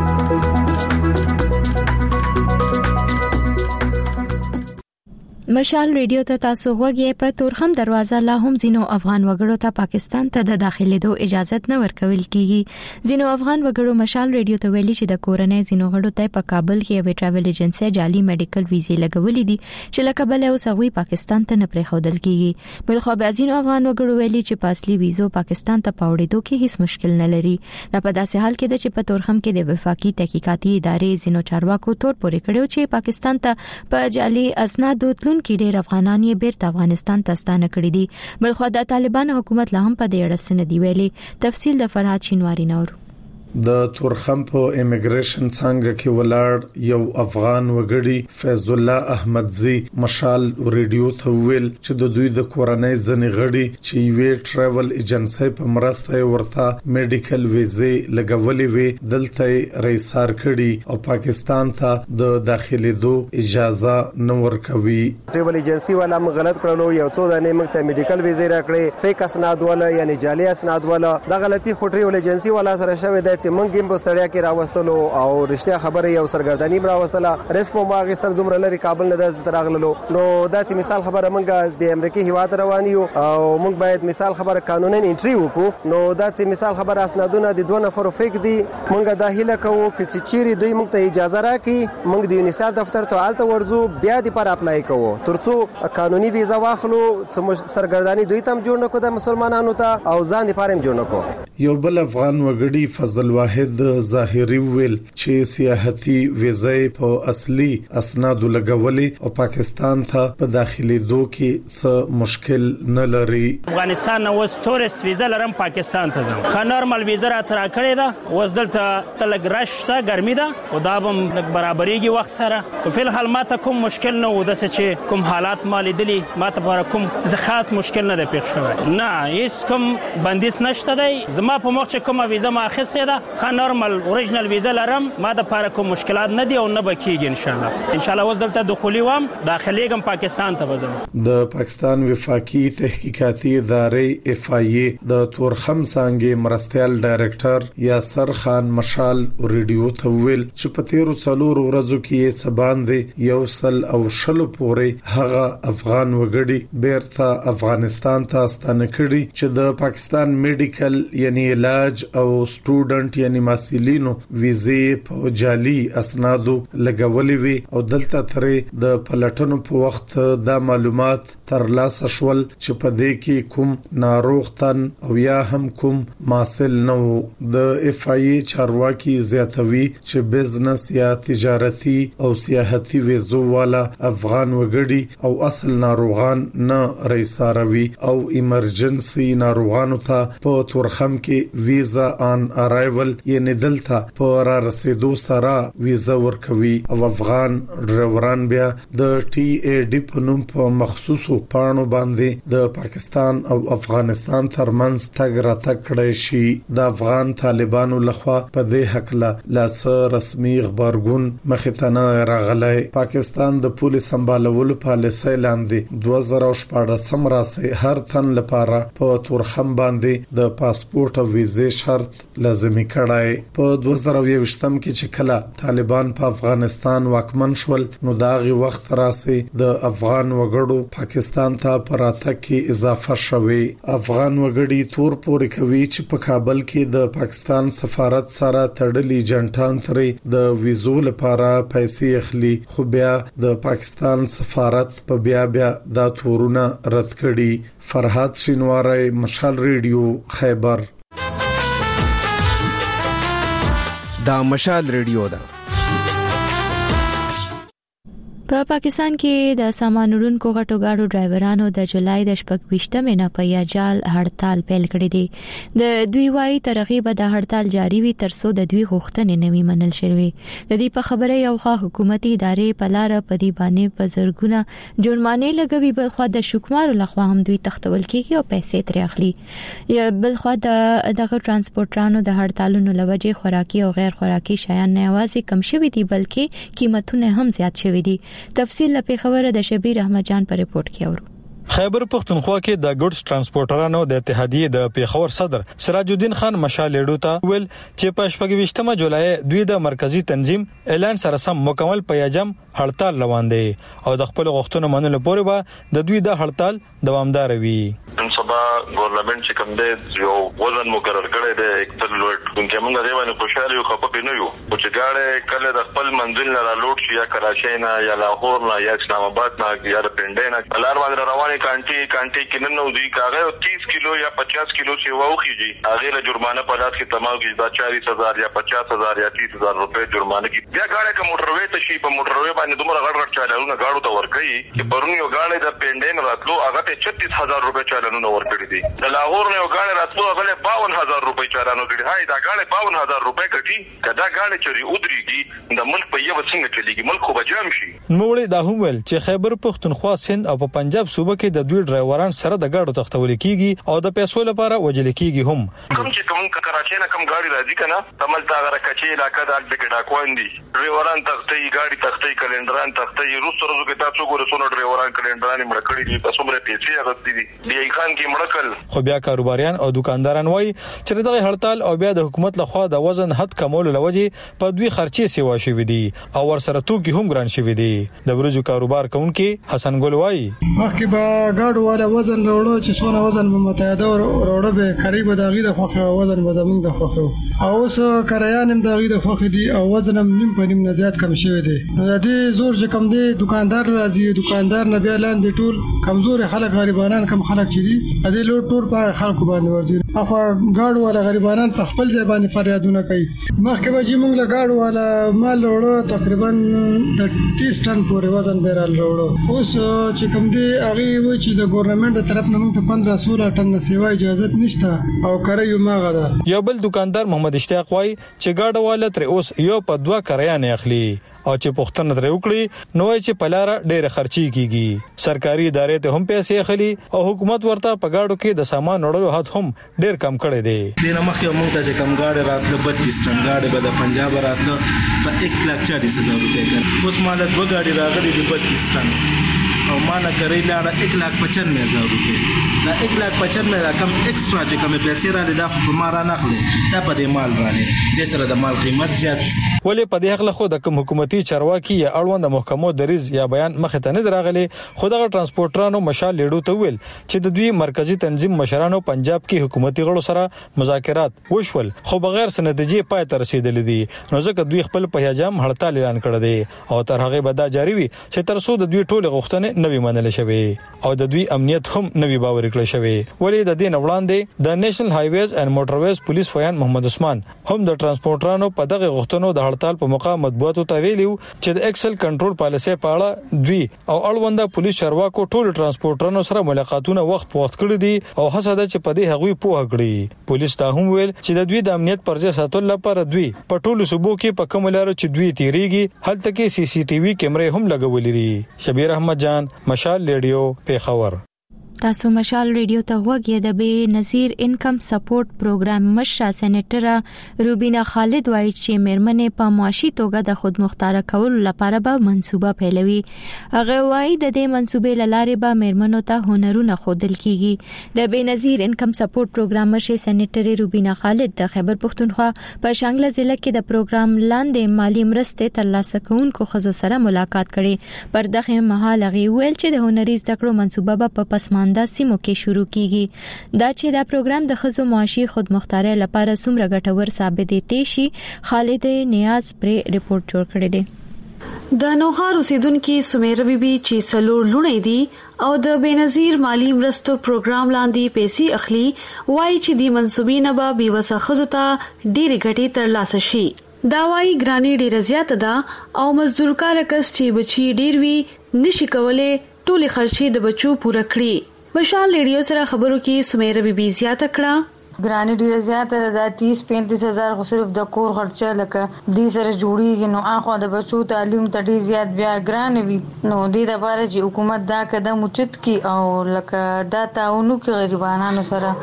مشال ریډیو ته تاسو غوږی په تورخم دروازه لا هم زینو افغان وګړو ته پاکستان ته د داخليدو اجازه نه ورکول کیږي. زینو افغان وګړو مشال ریډیو ته ویلي چې د کورنۍ زینو غړو ته په کابل کې یو ټراول ایجنسی جعلي میډیکل ویزې لګولې دي چې لکه بل او سغوي پاکستان ته نه پریښودل کیږي. بلخو بازینو افغان وګړو ویلي چې په اصلي ویزو پاکستان ته پاوړېدو کې هیڅ مشکل نه لري. دا په داسې حال کې ده چې په تورخم کې د وفاقي تحقیقاتي ادارې زینو چارواکو تور پورې کړو چې پاکستان ته په جعلي اسناد تلون کې ډېر افغانان یې بیرته افغانستان ته ستانه کړي دي. بلخو د طالبان حکومت لا هم په دې اړه څه نه دی ویلي. تفصیل د فرهاد شینواری نور. د تورخم په امیګریشن څنګه کې ولاړ یو افغان وګړي فیض الله احمدزي مشال ریډیو ته ویل چې د دوی د کورنۍ ځنې غړي چې یو ټراول ایجنسی په مرسته ورته میډیکل ویزې لګولې وي دلته رئیسار کړي او پاکستان ته د داخليدو اجازه نه ورکوي. ټراول ایجنسی والا م غلط کړلو یو څو د نیمه ته میډیکل ویزې راکړي فیک اسناد والا یعنی جعلي اسناد والا د غلطي خټري ول ایجنسی والا سره شوی د چې مونږ هم بستړیا کې راوستلو او رښتیا خبره یو سرګردانی راوستله ریسک مو ماغه سر دومره لري کابل نه د تراغلو نو دا چې مثال خبره مونږ د امریکای هیواد روانیو او مونږ باید مثال خبره قانوني انټری وکړو نو دا چې مثال خبره اسنادونه د دوه نفر فیک دي مونږ داخله کوو چې چیرې دوی مونږ ته اجازه راکړي مونږ د یونیسار دفتر ته آلته ورزو بیا د پر اپلای کوو ترڅو قانوني ویزا واخلو چې سرګردانی دوی تم جوړ نکو د مسلمانانو ته او ځان لپاره جوړ نکو. یو بل افغان وګړي فضل واحد ظاهری ویل چې سیاحتي ویزې په اصلي اسناد لګولې او پاکستان ته په داخلي دوه کې څه مشکل نه لري. افغانستان نو ټورست ویزا لرم پاکستان ته ځم خو نورمال ویزا را تر کړی دا وزدلته تلګراشته ګرمي ده او دا هم برابرېږي وخت سره په فل حال ماته کوم مشکل نه و د چې کوم حالات مالي دي ماته پر کوم ز خاص مشکل نه ده پیښ شوی نه هیڅ کوم بندیز نشته دی زما په مخ چې کومه ویزا ما اخیسته ده خو نورمال اوریجنل ویزا لرم ما د لپاره کوم مشکلات نه دي او نه بکیږي ان شاء الله ان شاء الله وزدلته دخولي وام داخليګم پاکستان ته وزم. د پاکستان وفاقي تحقیقاتي ادارې اف آی ای د تورخم څنګه مرستيال ډایریکټر یاسر خان مشال ریډیو ته ویل چې په تیرو څلور ورځو کې سبان دي یو سل او شلو پورې هغه افغان وګړي بیرته افغانستان ته ستانه کړي چې د پاکستان میډیکل یعنی علاج او سټوډنټ یعنی ماسلینو ویزې په جعلي اسنادو لګولې وي او دلته ترې د پلټنو په وخت دا معلومات ترلاسه شول چې په دې کې کوم ناروغ تن او یا هم کوم ماسل نو. د اف آی ای چارواکي زیاتوي چې بزنس یا تجارتي او سیاحتي ویزو والا افغان وګړي او اصل ناروغان نه رئیساروي او ایمرجنسي ناروغانو ته په تورخم کې ویزا آن ارایول یعنی دلته په را رسیدو سره ویزا ورکوي او افغان ډرایوران بیا د ټي ای ډي په نوم په مخصوصو پاڼو باندې د پاکستان او افغانستان ترمنځ تګ راتګ کړی شي. د افغان طالبانو لخوا په دې حق لا لاس رسمي خبرګون مخته راغلی. پاکستان د پولیس سمبالولو پالیسۍ لاندې دوه زره شپږ راسي هر تن لپاره په تورخم باندې د پاسپورت او ویزې شرط لازمي کړای. په دوه زره یوشتم کې چې کله طالبان په افغانستان واکمن شول نو داغي وخت راسي د افغان وګړو پاکستان ته پراته کې اضافه شوه. افغان وګړي تور پورې کوي چې په کابل کې د پاکستان سفارت سره تړلي جنټان ترې د ویزو لپاره پیسې اخلي خو بیا د پاکستان سفارت په بیا بیا دا تورونه رد کړي. فرهاد شینواری، مشال ریډیو، خیبر. دا مشال ریډیو ده. په پاکستان کې د سامان وړونکو غټو گاډو ډرایورانو د جولای د شپږ نه په یاجال هړتال پیل کړی دی. د دوی وايي ترغیب د هړتال جاری وي ترڅو د دوی غوښتنې نوي منل شوي. د دې په خبره یو خا حکومتي ادارې په لار په دی باندې په زرګونه جرمانه لګوي، بل خو د شکمارو لخوا هم دوی تختول کیږي او پیسې ترې اخلي. یا بل خو د دغه ترانسپورټرانو د هړتالونو لوجه خوراکي او غیر خوراکي شیان نه یوازې کم شوي دي بلکې قیمتونه هم زیات شوي دي. تفصیل په خبره د شبیر احمد جان په ریپورت کې اورو. خیبر پختونخوا کې د ګډس ترانسپورټرانو د اتحادیې د پیښور صدر سراج الدین خان مشالېډو ته ویل چې په شپږ جولای دوی د مرکزی تنظیم اعلان سره سم مکمل پیاجم هړتال روان دي او د خپل غوښتنو منلو پورې به د دوی د هړتال دوامدار وي. نن سبا ګورنمنت چې کوم دی یو وزن مقرر کړی دی اکثر لوټ دونکو موږ دی باندې خوشاله یو خپه نه یو او چې گاډي کله د خپل منزل نه لوټ شي یا کراچۍ نه یا لاهور نه یا اسلام آباد نه یا پنډۍ نه لار باندې رواني کانټي کانټي کې نن نو دی کاغه تیس کیلو یا پچاس کیلو سی واوخیږي هغه له جرمانه په لاس کې تمام کې دا چالیس هزار یا پچاس هزار یا تیس هزار روپے جرمانه کې بیا گاډي کوم موټروي ته شي په موټروي باندې دومره غړ غړ چالانونه گاډو ته ورکړي چې پرونی یو گاډي د پنډۍ نه راتلو هغه ته چھتیس هزار روپے چالانونه ورکړي دي. د لاهور نه یو گاډي راتلو هغه باون هزار روپے چالانو کړي. هاي دا گاډي باون هزار روپے کټي کدا گاډي چری ودرېږي د ملک په یو څنګه چلیږي ملک خو بجام شي. نوړې دا هم ویل چې خیبر پختونخوا سند او په پنجاب صوبه کې د دوی ډرایوران سره د گاډو تختول کیږي او د پیسو لپاره وجل کیږي هم. کوم چې کوم کراچۍ نه کوم گاډي راځي کنه تمل تا غره کچې علاقې د اګډ ډاکوان دي ډرایوران تختې گاډي تختې کلندران تختې روس سره زو کې تاسو ګورئ سونو ډرایوران کلندران مړ کړی دي تاسو مړ پیسې اغستې دي دی خان کې مړکل. خو بیا کاروباریان او دکانداران وایي چې دغه هړتال او بیا د حکومت لخوا د وزن حد کمول لوجه په دوی خرچې سیوا شوې دي او ورسره توکي هم ګران شوې دي. د ورجو کاروبار کوونکي حسن ګل وایي مخکې به گاډو والا وزن وروړو چې څونه وزن به متعاده وروړو به قریب د غي د خوخه وزن به زمونږ د خوخه او اوس کریان هم د غي د خوخه دي او وزن هم نیم په نیم نه زیات کم شوی دی. نو د دې زور چې کم دی دکاندار راځي دکاندار نه بیا لاندې ټول کمزور خلک غریبانان کم خلک چې دي د دې لوټ ټول په خلکو باندې ورځي. اخو گاډو والا غریبانان په خپل ځای باندې فریادونه کوي. مخکې به چې موږ له گاډو والا مال وروړو تقریبا د تیس ټن پورې وزن به راوړو. اوس چې کم دی هغه و چې د ګورنمنت تر طرف نه موږ ته پندرہ سولہ ټن سیوا اجازه نشته او کریو ماغه ده. یو بل دکاندار محمد اشتیاق وای چې گاډو والا تر اوس یو په دوه کریان اخلي او چې پښتنه درې وکړي نو چې پلاره ډېر خرچي کیږي. سرکاري ادارې ته هم پیسې اخلي او حکومت ورته په گاډو کې د سامان وړلو حد هم ډېر کم کړی دی. د نمخې موږ ته چې کم گاډي راتله بتیس ټن گاډي به د پنجاب راتله په یک لاکھ چالیس هزار روپے کړ. اوس مال دوه گاډي راغلي د بتیس ټن او مانا کری لاړه یک لاکھ پچانوے هزار روپے. دا یک لاکھ پچانوے دا کم ایکسترا چې کوم پیسې را لیدا خو ما را نخله دا په دې مال باندې د سره د مال قیمت زیات شو. ولې په دې حق له خو د کوم حکومتي چارواکي یا اړوند محکمو دریز یا بیان مخه ته نه دراغلي. خدغه ترانسپورټرانو مشال لیډو ته ویل چې د دوی مرکزی تنظیم مشرانو پنجاب کې حکومتي غړو سره مذاکرات وشول خو بغیر سندجې پای ته رسیدلې دي. نو ځکه دوی خپل په هجام هړتال اعلان کړی دی او تر هغه به دا جاری وي چې تر څو د دوی ټول غوښتنې نوي منل شوي او د دوی امنیت هم نوي باور کړی شوی. ولې د دې وړاندې د نېشنل هایویز اینڈ موټرویز پولیس فیان محمد عثمان هم د ترانسپورټرانو په دغه غوښتنو د هړتال په موقع مطبوعاتو ته ویلو چې د ایکسل کنټرول پالیسي په اړه دوی او اړونده پولیس چارواکو ټول ترانسپورټرانو سره ملاقاتونه وخت په وخت کړی دي او هڅه ده چې په دې هغوی پوهه کړي. پولیس ته هم ویل چې د دوی د امنیت پرځه ساتلو لپاره دوی په ټولو صوبو کې په کوم لارو چې دوی تیریږي هلته کې سی سی ټي وي کیمرې هم لګولې دي. شبیر احمد جان مشال ریډیو پیښور. تاسو مشال ریډیو ته وګورئ. د بے نظیر انکم سپورټ پروګرام مشره سېنیټر روبینا خالد وایي چې میرمنې په معاشي توګه د خود مختار کولو لپاره به منصوبه پیلوي. هغه وایي د دې منصوبې لاره به میرمنو ته هنرونه خودل کیږي. د بے نظیر انکم سپورټ پروګرام مشره سېنیټر روبینا خالد د خیبر پختونخوا په شانګله ضلع کې د پروګرام لاندې مالی مرستې ترلاسه کوونکو خزو سره ملاقات کړي. پر دغه مهال هغه ویل چې د هنري زده کړو منصوبه په پسمانده دا سیمو کې شروع کیږي. دا چې دا پروګرام د خزو معاشي خودمختارۍ لپاره څومره ګټور ثابت دي شي خالد نیاز پر ریپورت جوړ کړی دی. د نوخار اوسیدونکو سمیره بیبي چې سلور لونې دي او د بنظیر مالی مرستو پروګرام لاندې پیسې اخلي وایي چې د منسوبې نه به بیوسه خزو ته ډېری ګټې ترلاسه شي. دا وايي ګرانی ډیره زیاته ده او مزدور کار کس چې بچي ډیر وی نشي کولای ټولې خرچې د بچو پوره کړي. مشال ریډیو سره خبرو کې سمیره بیبي زیاته کړه. ګرانی ډیره زیاته ده، تیس پینتیس هزار خو صرف د کور خرچه لکه دې سره جوړیږي، نو اخو د بچو تعلیم ته ډیر زیات بیا ګران وي. نو دې لپاره چې حکومت دا قدم اوچت کی او لکه دا تعاونو کې غریبانو سره،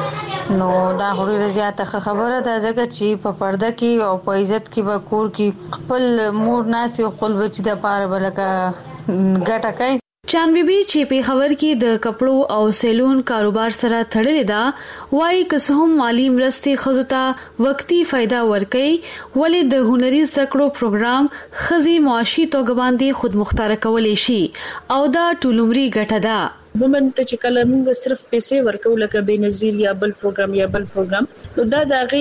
نو دا ډیره زیاته خبره ده ځکه چې په پرده کې او په عزت کې به کور کې خپل مور ناس او خپل بچی د پاره بلکه ګټه کوي. چان بیبي چې په خبر کې د کپړو او سیلون کاروبار سره تړلې ده، وايي که څه هم مالی مرستې ښځو ته وقتی فائدہ ورکوي، ولې د هنري زده کړو پروګرام ښځې معاشي توګه باندې خود مختار کولی شي او دا ټول عمري ګټه ده. ومن ته چې کله موږ صرف پیسې ورکو لکه بېنظیر یا بل پروګرام یا بل پروګرام، نو دا د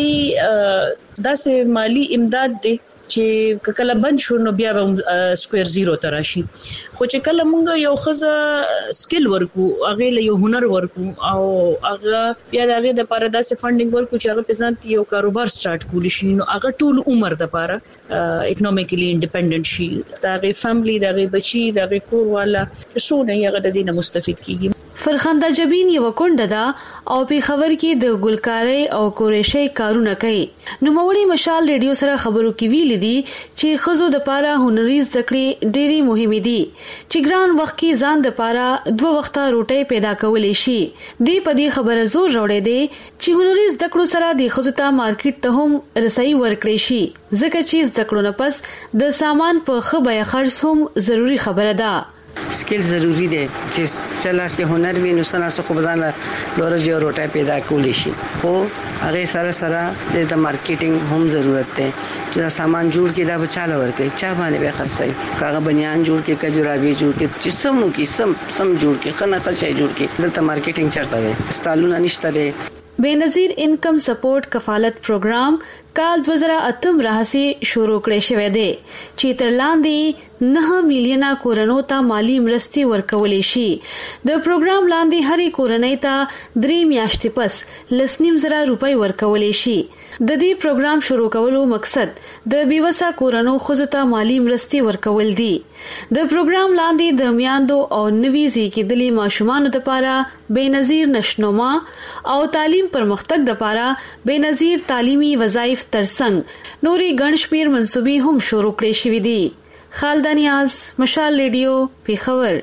هغې داسې مالی امداد دی چې کله بند شو نو بیا به سکوير زیرو ته راشي. خو چې کله مونږ یو خزه سکل ورکو، هغه له یو هنر ورکو او هغه بیا د هغه د لپاره داسې فندینګ ورکو چې هغه په ځان یو کاروبار سٹارټ کولی شي، نو هغه ټول عمر د لپاره اکونومیکلی انډیپندنٹ شي، دا غي فیملی، دا غي بچي، دا غي کور والا څو نه هغه د دینه مستفید کیږي. فرخنده جبین یو کونډه ده او په خبر کې د ګلکاري او کورشي کارونه کوي. نو موري مشال ریډیو سره خبرو کې ویل دي چې خزو د پاره هنري زده کړې ډېری مهمه دي چې ګران وخت کې ځان د پاره دوه وخته روټي پیدا کولې شي. دې په دې خبره زور راوړې دي چې هنري زده کړو سره د خزو ته مارکیټ ته هم رسایي ورکړي شي، ځکه چې زده کړو نه پس د سامان په خبره خرڅ هم ضروری خبره ده. سکل ضروری دی چې چلاس کې هنر وي نو سنا څه خو ځان له لورج یو روټه پیدا کولی شي، خو هغه سره سره د مارکیټینګ هم ضرورت دی چې سامان جوړ کې دا بچاله ورکړي، چا باندې به خرڅي، کاغه بنیان جوړ کې کجورابي جوړ کې چې سم کې سم سم جوړ کې خنه خشای جوړ کې دلته مارکیټینګ چرته دی، ستالونه نشته دی. بېنظیر انکم سپورټ کفالت پروګرام کال دو هزار اتم راهسي شروع کړی شوی دی چې تر لاندې نه میلیونه کورونو ته مالی مرستې ورکولې شي. د پروګرام لاندې هرې کورنۍ ته درې میاشتې پس لسنیم زره روپۍ ورکولې شي. د دې پروګرام شروع کولو مقصد د بیوسه کورونو خزو ته مالی مرستې ورکول دي. د پروګرام لاندې د میاندو او نوي زیږیدلي ماشومانو لپاره بېنظیر نشنوما او تعلیم پرمختګ لپاره بېنظیر تعلیمي وظایف ترڅنګ نوري ګڼشمیر منصوبې هم شروع کړې شوې دي. خالد نیاز، مشال ریډیو، پیښور.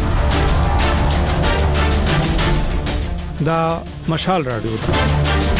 دا مشال رادیو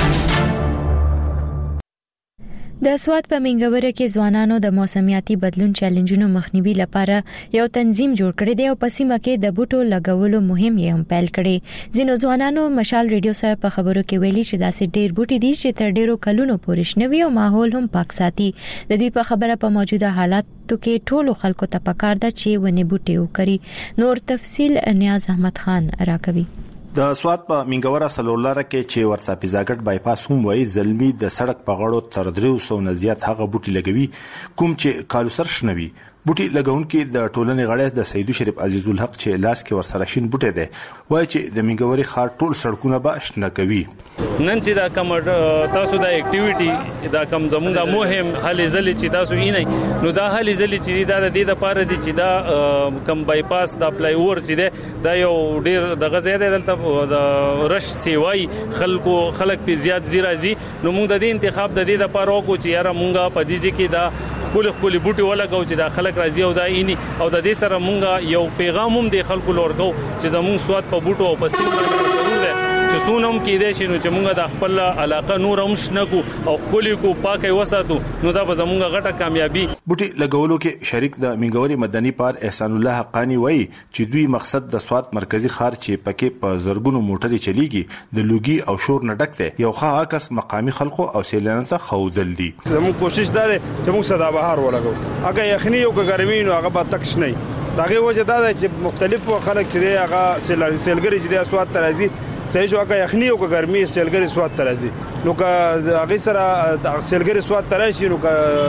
د سواد په منګوره کې ځوانانو د موسمیاتي بدلون چیلنجونو مخنیوي لپاره یو تنظیم جوړ کړی دی او په سیمه کې د بوټو لګولو مهم یې هم پیل کړی. ځینو ځوانانو مشال ریډیو سره په خبرو کې ویلي چې داسې ډېر بوټي دي چې تر ډېرو کلونو پورې شنوي او ماحول هم پاک ساتي. د دې په خبره په موجوده حالاتو کې ټولو خلکو ته پکار ده چې ونې بوټي وکړي. نور تفصيل نیاز احمد خان راکوي. د سواد په منګوره سلولاره کې چې ورته پیزاګټ بایپاس هم وایي، زلمی د سړک په غړو تر درې سوه نه زیات هغه بوټي لګوي کوم چې کالوسر شنوي. بوټي لګونکي د ټولنې غړي د سیدو شریف عزیز الحق چې لاس کې ورسره شین بوټي دی وایي چې د منګوري خار ټول سړکونه به شنه کوي. نن چې دا کوم تاسو د اکټیویټي دا کوم زموږ مهم هلي ځلې چې تاسو یې نه نو دا هلي ځلې چې دا د دې لپاره دي چې دا کوم بایپاس دا پلای اور چې دی دا یو ډیر د غزې دلته د رش سیوای خلکو خلک په زیات زیرازي. نو موږ د دې انتخاب د دې لپاره وکړو چې یاره مونږه په دې کې دا کول خپل بوټي ولګاو چې دا خلک راځي او دا اینی او د دې سره مونږه یو پیغام هم د خلکو لورګو چې زموږ سواد په بوټو او په سیمه کې ضرور ده چې سونم کې دې شي نو چې مونږه د خپل علاقه نور هم شنکو او خپل کو پاکي وساتو نو دا به زموږه غټه کامیابی. بوټي لګولو کې شریک د منګوري مدني پار احسان الله حقانی وایي چې دوی مقصد د سواد مرکزی خار چې پکې په زرګونو موټرې چلیږي د لوګي او شور نه ډک دی یو ښه عکس مقامی خلکو او سیلانو ته خودل دي. زموږ کوشش دا ده چې موږ صدا بهار ولګو، اګه یخنی او ګرمي نو هغه به تک شنی. داغه وجه دا ده چې مختلف خلک چې هغه سیلګری چې د سواد ترازی صحیح شو، هغه یخنی او ګرمي سیلګری سواد ترازی نو که هغه سره سیلګری سواد تراشي نو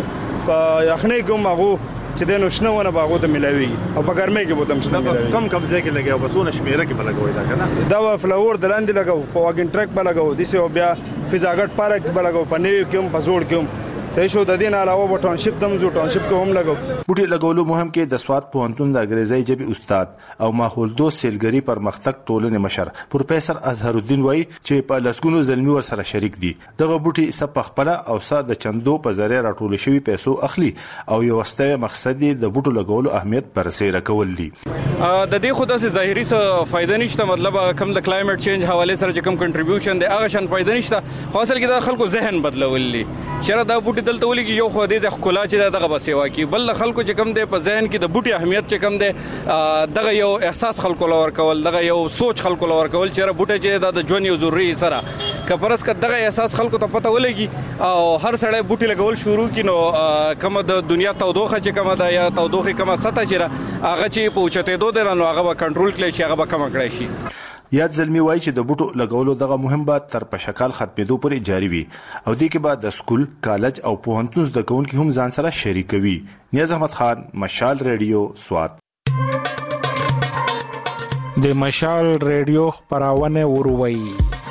که یخنی کوم هغه چې د نوښنونه باغو ته ملاوي او په ګرمۍ کې بوتم شنه ملاوي. کم کم ځای کې لګاو بسونه شمیره کې بلګوي دا کنه دا فلاور د لاندې لګاو په واګن ټرک بلګاو د سی او بیا فزاګټ پارک بلګاو په نیو کې هم په زوړ کې هم صحیح شو د دین علاوه په ټاونشپ دم زو ټاونشپ کې هم لګو. بوټي لګولو مهم کې د سواد پوهنتون د انګریزي ژبې استاد او ماحول دوست سیلګری پرمختګ ټولنې مشر پروفیسور اظهر الدین وایي چې په لسګونو زلمی ور سره شریک دي. دغه بوټي سپ خپل او ساده د چندو په ذریعہ راټول شوی پیسو اخلي او یو واستوي مقصد د بوټو لګولو اهمیت برسېره کول دي. د دې خو داسې ظاهري څه فائدہ نشته، مطلب کوم د کلایمټ چینج حواله سره چې کوم کنټریبیوشن دی هغه شان فائدہ نشته، خو اصل کې د خلکو ذهن بدلول دي. چېرې دا بوټي دلته ولګي یو خو دې ښکلا چې دغه به سیوا کوي، بل خلکو چې کوم دی په ذهن کې د بوټي اهمیت چې کوم دی دغه یو احساس خلکو لور کول، دغه یو سوچ خلکو لور کول چېرې بوټي چې د ژوند یو ضروري سره کپرس ک دغه احساس خلکو ته پته ولګي او هر سړی بوټي لګول شروع کینو کوم د دنیا تودوخه چې کوم ده یا تودوخه کومه سطح چې هغه چې پوښتې دوه درنو هغه به کنټرول کړي شي، هغه به کم کړي شي. یاد زلمی وایي چې د بوټو لګولو دغه مهم بات تر په شکل ختمېدو پورې جاری وي او دې کې بعد د سکول، کالج او پوهنتون زده کوونکي هم ځان سره شریکوي. نیاز احمد خان، مشال ریډیو، سوات. د مشال ریډیو خبرونه وروي.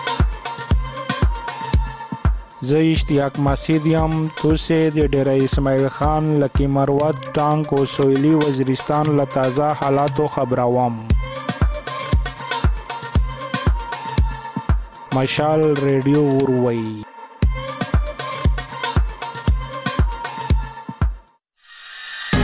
زه اشتیاق مسعود یم. توسه د ډیره اسماعیل خان لکی مروت ټانک او سویلی وزیرستان له تازه حالاتو خبروم. مشال ریډیو وروي.